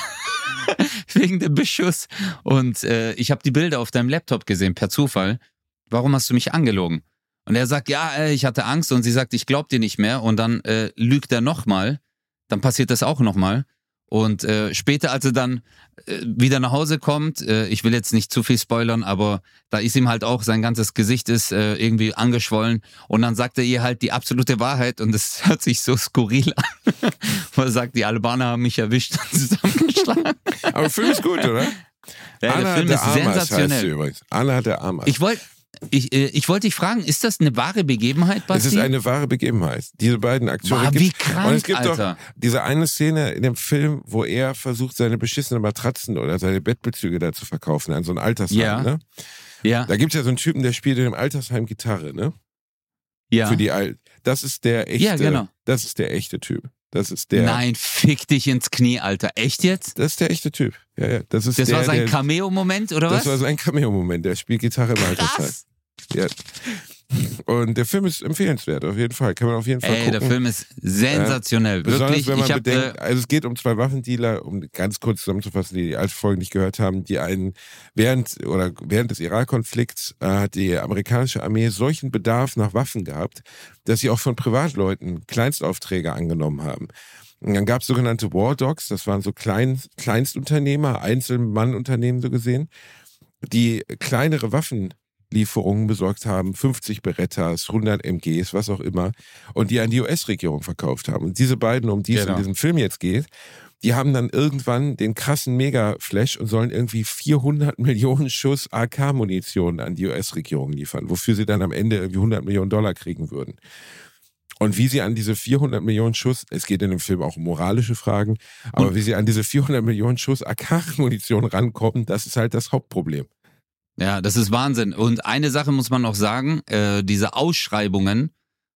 wegen dem Beschuss. Und ich habe die Bilder auf deinem Laptop gesehen, per Zufall. Warum hast du mich angelogen? Und er sagt, ja, ich hatte Angst. Und sie sagt, ich glaub dir nicht mehr. Und dann lügt er nochmal. Dann passiert das auch nochmal. Und später, als er dann wieder nach Hause kommt, ich will jetzt nicht zu viel spoilern, aber da ist ihm halt auch, sein ganzes Gesicht ist irgendwie angeschwollen und dann sagt er ihr halt die absolute Wahrheit und es hört sich so skurril an. Und er sagt, die Albaner haben mich erwischt und zusammengeschlagen. Aber der Film ist gut, oder? Ja, Anna der Film ist sensationell. Anna de Armas. Ich wollte dich fragen, ist das eine wahre Begebenheit, Basti? Es ist eine wahre Begebenheit. Diese beiden Akteure. Wie krank, und es gibt Alter. doch diese eine Szene in dem Film, wo er versucht, seine beschissenen Matratzen oder seine Bettbezüge da zu verkaufen an so ein Altersheim, ne? Ja. Da gibt es ja so einen Typen, der spielt in dem Altersheim Gitarre, ne? Ja. Für die Das ist der echte. Ja, genau. Das ist der echte Typ. Das ist der. Nein, fick dich ins Knie, Alter. Echt jetzt? Das ist der echte Typ. Ja. Das war sein Cameo-Moment, oder was? Das war sein Cameo-Moment. Der spielt Gitarre im Altersheim. Ja. Und der Film ist empfehlenswert, auf jeden Fall. Kann man auf jeden Fall gucken. Der Film ist sensationell. Besonders wirklich. Wenn man bedenkt, also es geht um zwei Waffendealer, um ganz kurz zusammenzufassen, die alte Folgen nicht gehört haben, die während des Irak-Konflikts hat die amerikanische Armee solchen Bedarf nach Waffen gehabt, dass sie auch von Privatleuten Kleinstaufträge angenommen haben. Und dann gab es sogenannte War Dogs, das waren so Kleinstunternehmer, Einzelmannunternehmen so gesehen, die kleinere Waffenlieferungen besorgt haben, 50 Berettas, 100 MGs, was auch immer, und die an die US-Regierung verkauft haben. Und diese beiden, um die es in diesem Film jetzt geht, die haben dann irgendwann den krassen Mega-Flash und sollen irgendwie 400 Millionen Schuss AK-Munition an die US-Regierung liefern, wofür sie dann am Ende irgendwie $100 Millionen kriegen würden. Und wie sie an diese 400 Millionen Schuss, es geht in dem Film auch um moralische Fragen, aber wie sie an diese 400 Millionen Schuss AK-Munition rankommen, das ist halt das Hauptproblem. Ja, das ist Wahnsinn. Und eine Sache muss man noch sagen, diese Ausschreibungen,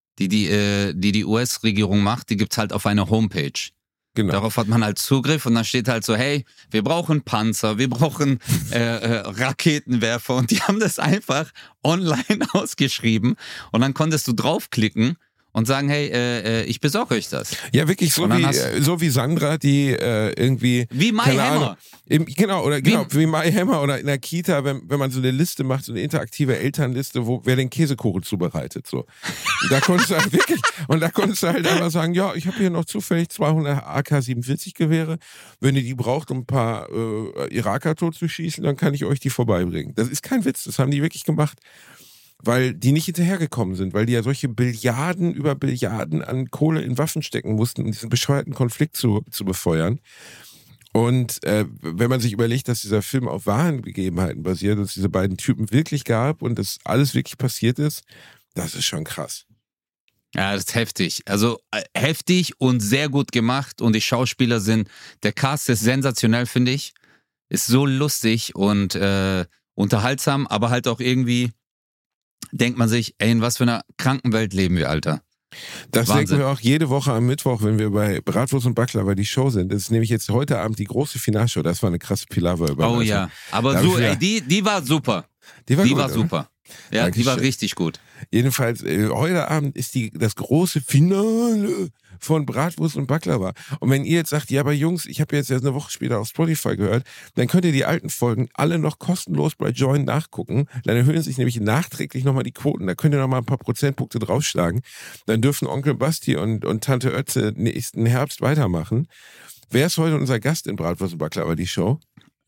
die US-Regierung macht, die gibt's halt auf einer Homepage. Genau. Darauf hat man halt Zugriff und dann steht halt so, hey, wir brauchen Panzer, wir brauchen Raketenwerfer und die haben das einfach online ausgeschrieben und dann konntest du draufklicken und sagen, hey, ich besorge euch das. Ja, wirklich so wie Sandra, die irgendwie... Wie My Hammer. Wie My Hammer oder in der Kita, wenn man so eine Liste macht, so eine interaktive Elternliste, wer den Käsekuchen zubereitet. So. Und da konntest du halt einfach sagen, ja, ich habe hier noch zufällig 200 AK-47-Gewehre. Wenn ihr die braucht, um ein paar Iraker totzuschießen, dann kann ich euch die vorbeibringen. Das ist kein Witz, das haben die wirklich gemacht. Weil die nicht hinterhergekommen sind, weil die ja solche Billiarden über Billiarden an Kohle in Waffen stecken mussten, um diesen bescheuerten Konflikt zu befeuern. Und wenn man sich überlegt, dass dieser Film auf wahren Begebenheiten basiert, dass es diese beiden Typen wirklich gab und das alles wirklich passiert ist, das ist schon krass. Ja, das ist heftig. Also heftig und sehr gut gemacht und die Schauspieler der Cast ist sensationell, finde ich. Ist so lustig und unterhaltsam, aber halt auch irgendwie denkt man sich, ey, in was für einer kranken Welt leben wir, Alter. Das denken wir auch jede Woche am Mittwoch, wenn wir bei Bratwurst und Baklava die Show sind. Das ist nämlich jetzt heute Abend die große Finalshow. Das war eine krasse Pilava-Überraschung. Oh ja, aber die war super. Die war super. Ja, Dankeschön. Die war richtig gut. Jedenfalls, heute Abend ist das große Finale von Bratwurst und Baklava. Und wenn ihr jetzt sagt, ja, aber Jungs, ich habe jetzt erst eine Woche später auf Spotify gehört, dann könnt ihr die alten Folgen alle noch kostenlos bei Join nachgucken. Dann erhöhen sich nämlich nachträglich nochmal die Quoten. Da könnt ihr nochmal ein paar Prozentpunkte draufschlagen. Dann dürfen Onkel Basti und Tante Ötze nächsten Herbst weitermachen. Wer ist heute unser Gast in Bratwurst und Baklava, die Show?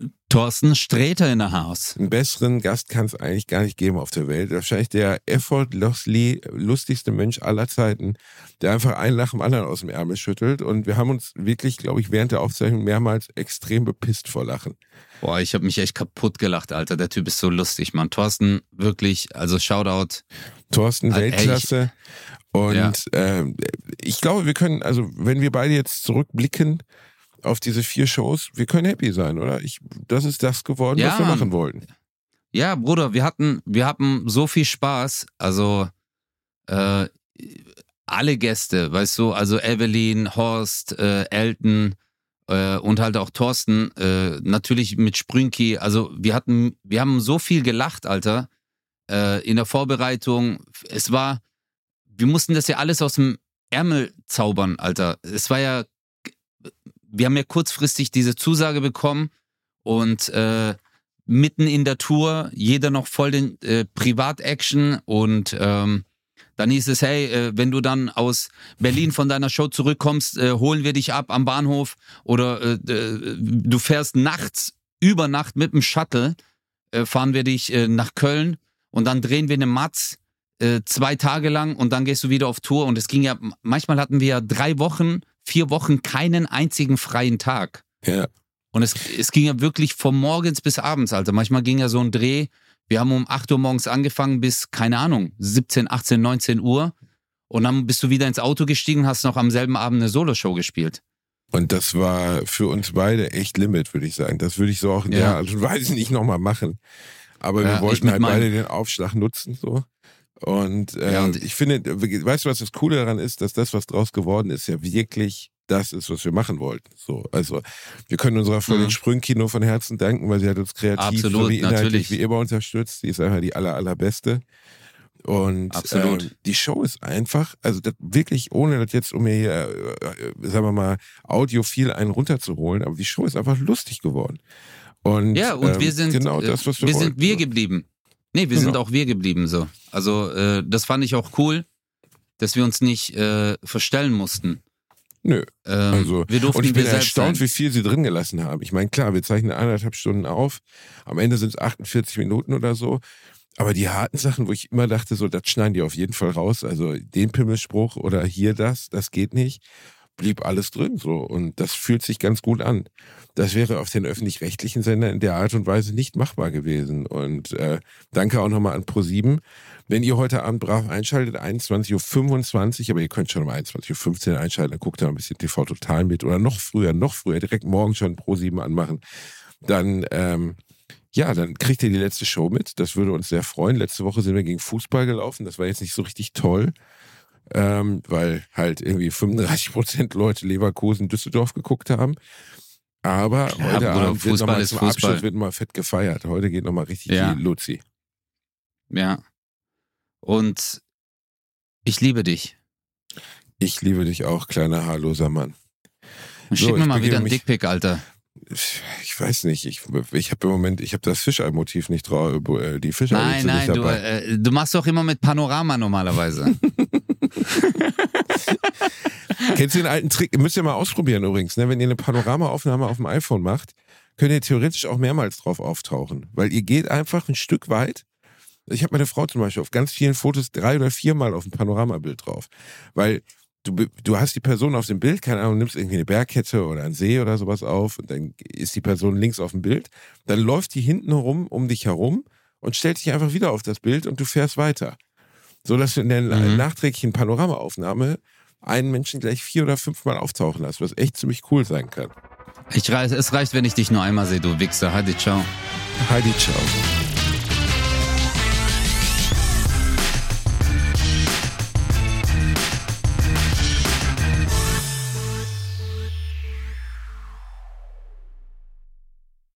Thorsten Sträter in der Haus. Einen besseren Gast kann es eigentlich gar nicht geben auf der Welt. Wahrscheinlich der effortlessly lustigste Mensch aller Zeiten, der einfach einen nach dem anderen aus dem Ärmel schüttelt. Und wir haben uns wirklich, glaube ich, während der Aufzeichnung mehrmals extrem bepisst vor Lachen. Boah, ich habe mich echt kaputt gelacht, Alter. Der Typ ist so lustig, Mann. Thorsten, wirklich, also Shoutout. Thorsten, Weltklasse. Und ich glaube, wir können, also wenn wir beide jetzt zurückblicken auf diese 4 Shows, wir können happy sein, oder? Das ist das geworden, was wir machen wollten. Ja, Bruder, wir hatten so viel Spaß. Also alle Gäste, weißt du, also Evelyn, Horst, Elton und halt auch Thorsten, natürlich mit Sprünki. Also wir haben so viel gelacht, Alter, in der Vorbereitung. Wir mussten das ja alles aus dem Ärmel zaubern, Alter. Wir haben ja kurzfristig diese Zusage bekommen und mitten in der Tour, jeder noch voll den Privat-Action und dann hieß es, hey, wenn du dann aus Berlin von deiner Show zurückkommst, holen wir dich ab am Bahnhof oder du fährst über Nacht mit dem Shuttle, fahren wir dich nach Köln und dann drehen wir eine Matz 2 Tage lang und dann gehst du wieder auf Tour und es ging ja, manchmal hatten wir ja 3 Wochen, 4 Wochen keinen einzigen freien Tag. Ja. Und es ging ja wirklich von morgens bis abends, Alter. Manchmal ging ja so ein Dreh, wir haben um 8 Uhr morgens angefangen bis, keine Ahnung, 17, 18, 19 Uhr. Und dann bist du wieder ins Auto gestiegen und hast noch am selben Abend eine Soloshow gespielt. Und das war für uns beide echt Limit, würde ich sagen. Das würde ich so auch in der Art und Weise nicht nochmal machen. Aber wir wollten halt beide den Aufschlag nutzen, so. Und ich finde, weißt du, was das Coole daran ist, dass das, was draus geworden ist, ja wirklich das ist, was wir machen wollten. So, also wir können unserer Freundin Sprünki nur von Herzen danken, weil sie hat uns kreativ sowie inhaltlich wie immer unterstützt. Die ist einfach die allerbeste. Und die Show ist einfach, also das wirklich, ohne das jetzt, um mir hier, sagen wir mal, audiophil einen runterzuholen, aber die Show ist einfach lustig geworden. Und, und wir sind genau das, was wir sind wir geblieben. Nee, wir sind auch wir geblieben so. Also das fand ich auch cool, dass wir uns nicht verstellen mussten. Nö. Also, wir durften und ich bin selbst erstaunt, sein. wie viel sie drin gelassen haben. Ich meine, klar, wir zeichnen 1,5 Stunden auf. Am Ende sind es 48 Minuten oder so. Aber die harten Sachen, wo ich immer dachte, so, das schneiden die auf jeden Fall raus. Also den Pimmelspruch oder hier das geht nicht. Blieb alles drin so. Und das fühlt sich ganz gut an. Das wäre auf den öffentlich-rechtlichen Sendern in der Art und Weise nicht machbar gewesen. Und danke auch nochmal an ProSieben. Wenn ihr heute Abend brav einschaltet, 21.25 Uhr, aber ihr könnt schon um 21.15 Uhr einschalten, dann guckt ihr noch ein bisschen TV Total mit oder noch früher, direkt morgen schon ProSieben anmachen. Dann, dann kriegt ihr die letzte Show mit. Das würde uns sehr freuen. Letzte Woche sind wir gegen Fußball gelaufen. Das war jetzt nicht so richtig toll. Weil halt irgendwie 35% Leute Leverkusen, Düsseldorf geguckt haben. Aber heute Abend wird nochmal zum Abschluss wird mal fett gefeiert. Heute geht nochmal richtig die Luzi. Ja. Und ich liebe dich. Ich liebe dich auch, kleiner haarloser Mann. Schick mir mal wieder ein Dickpick, Alter. Ich weiß nicht, ich habe im Moment, das Fischei-Motiv nicht drauf, die Fischei Nein, du machst doch immer mit Panorama normalerweise. Kennst du den alten Trick? Müsst ihr mal ausprobieren übrigens, ne? Wenn ihr eine Panoramaaufnahme auf dem iPhone macht, könnt ihr theoretisch auch mehrmals drauf auftauchen, weil ihr geht einfach ein Stück weit. Ich habe meine Frau zum Beispiel auf ganz vielen Fotos 3 oder 4 Mal auf ein Panoramabild drauf, weil du hast die Person auf dem Bild, keine Ahnung, nimmst irgendwie eine Bergkette oder einen See oder sowas auf und dann ist die Person links auf dem Bild, dann läuft die hinten rum um dich herum und stellt sich einfach wieder auf das Bild und du fährst weiter. So dass du in der nachträglichen Panoramaaufnahme einen Menschen gleich 4 oder 5 Mal auftauchen lässt, was echt ziemlich cool sein kann. Es reicht, wenn ich dich nur einmal sehe, du Wichser. Heidi, ciao. Heidi, ciao.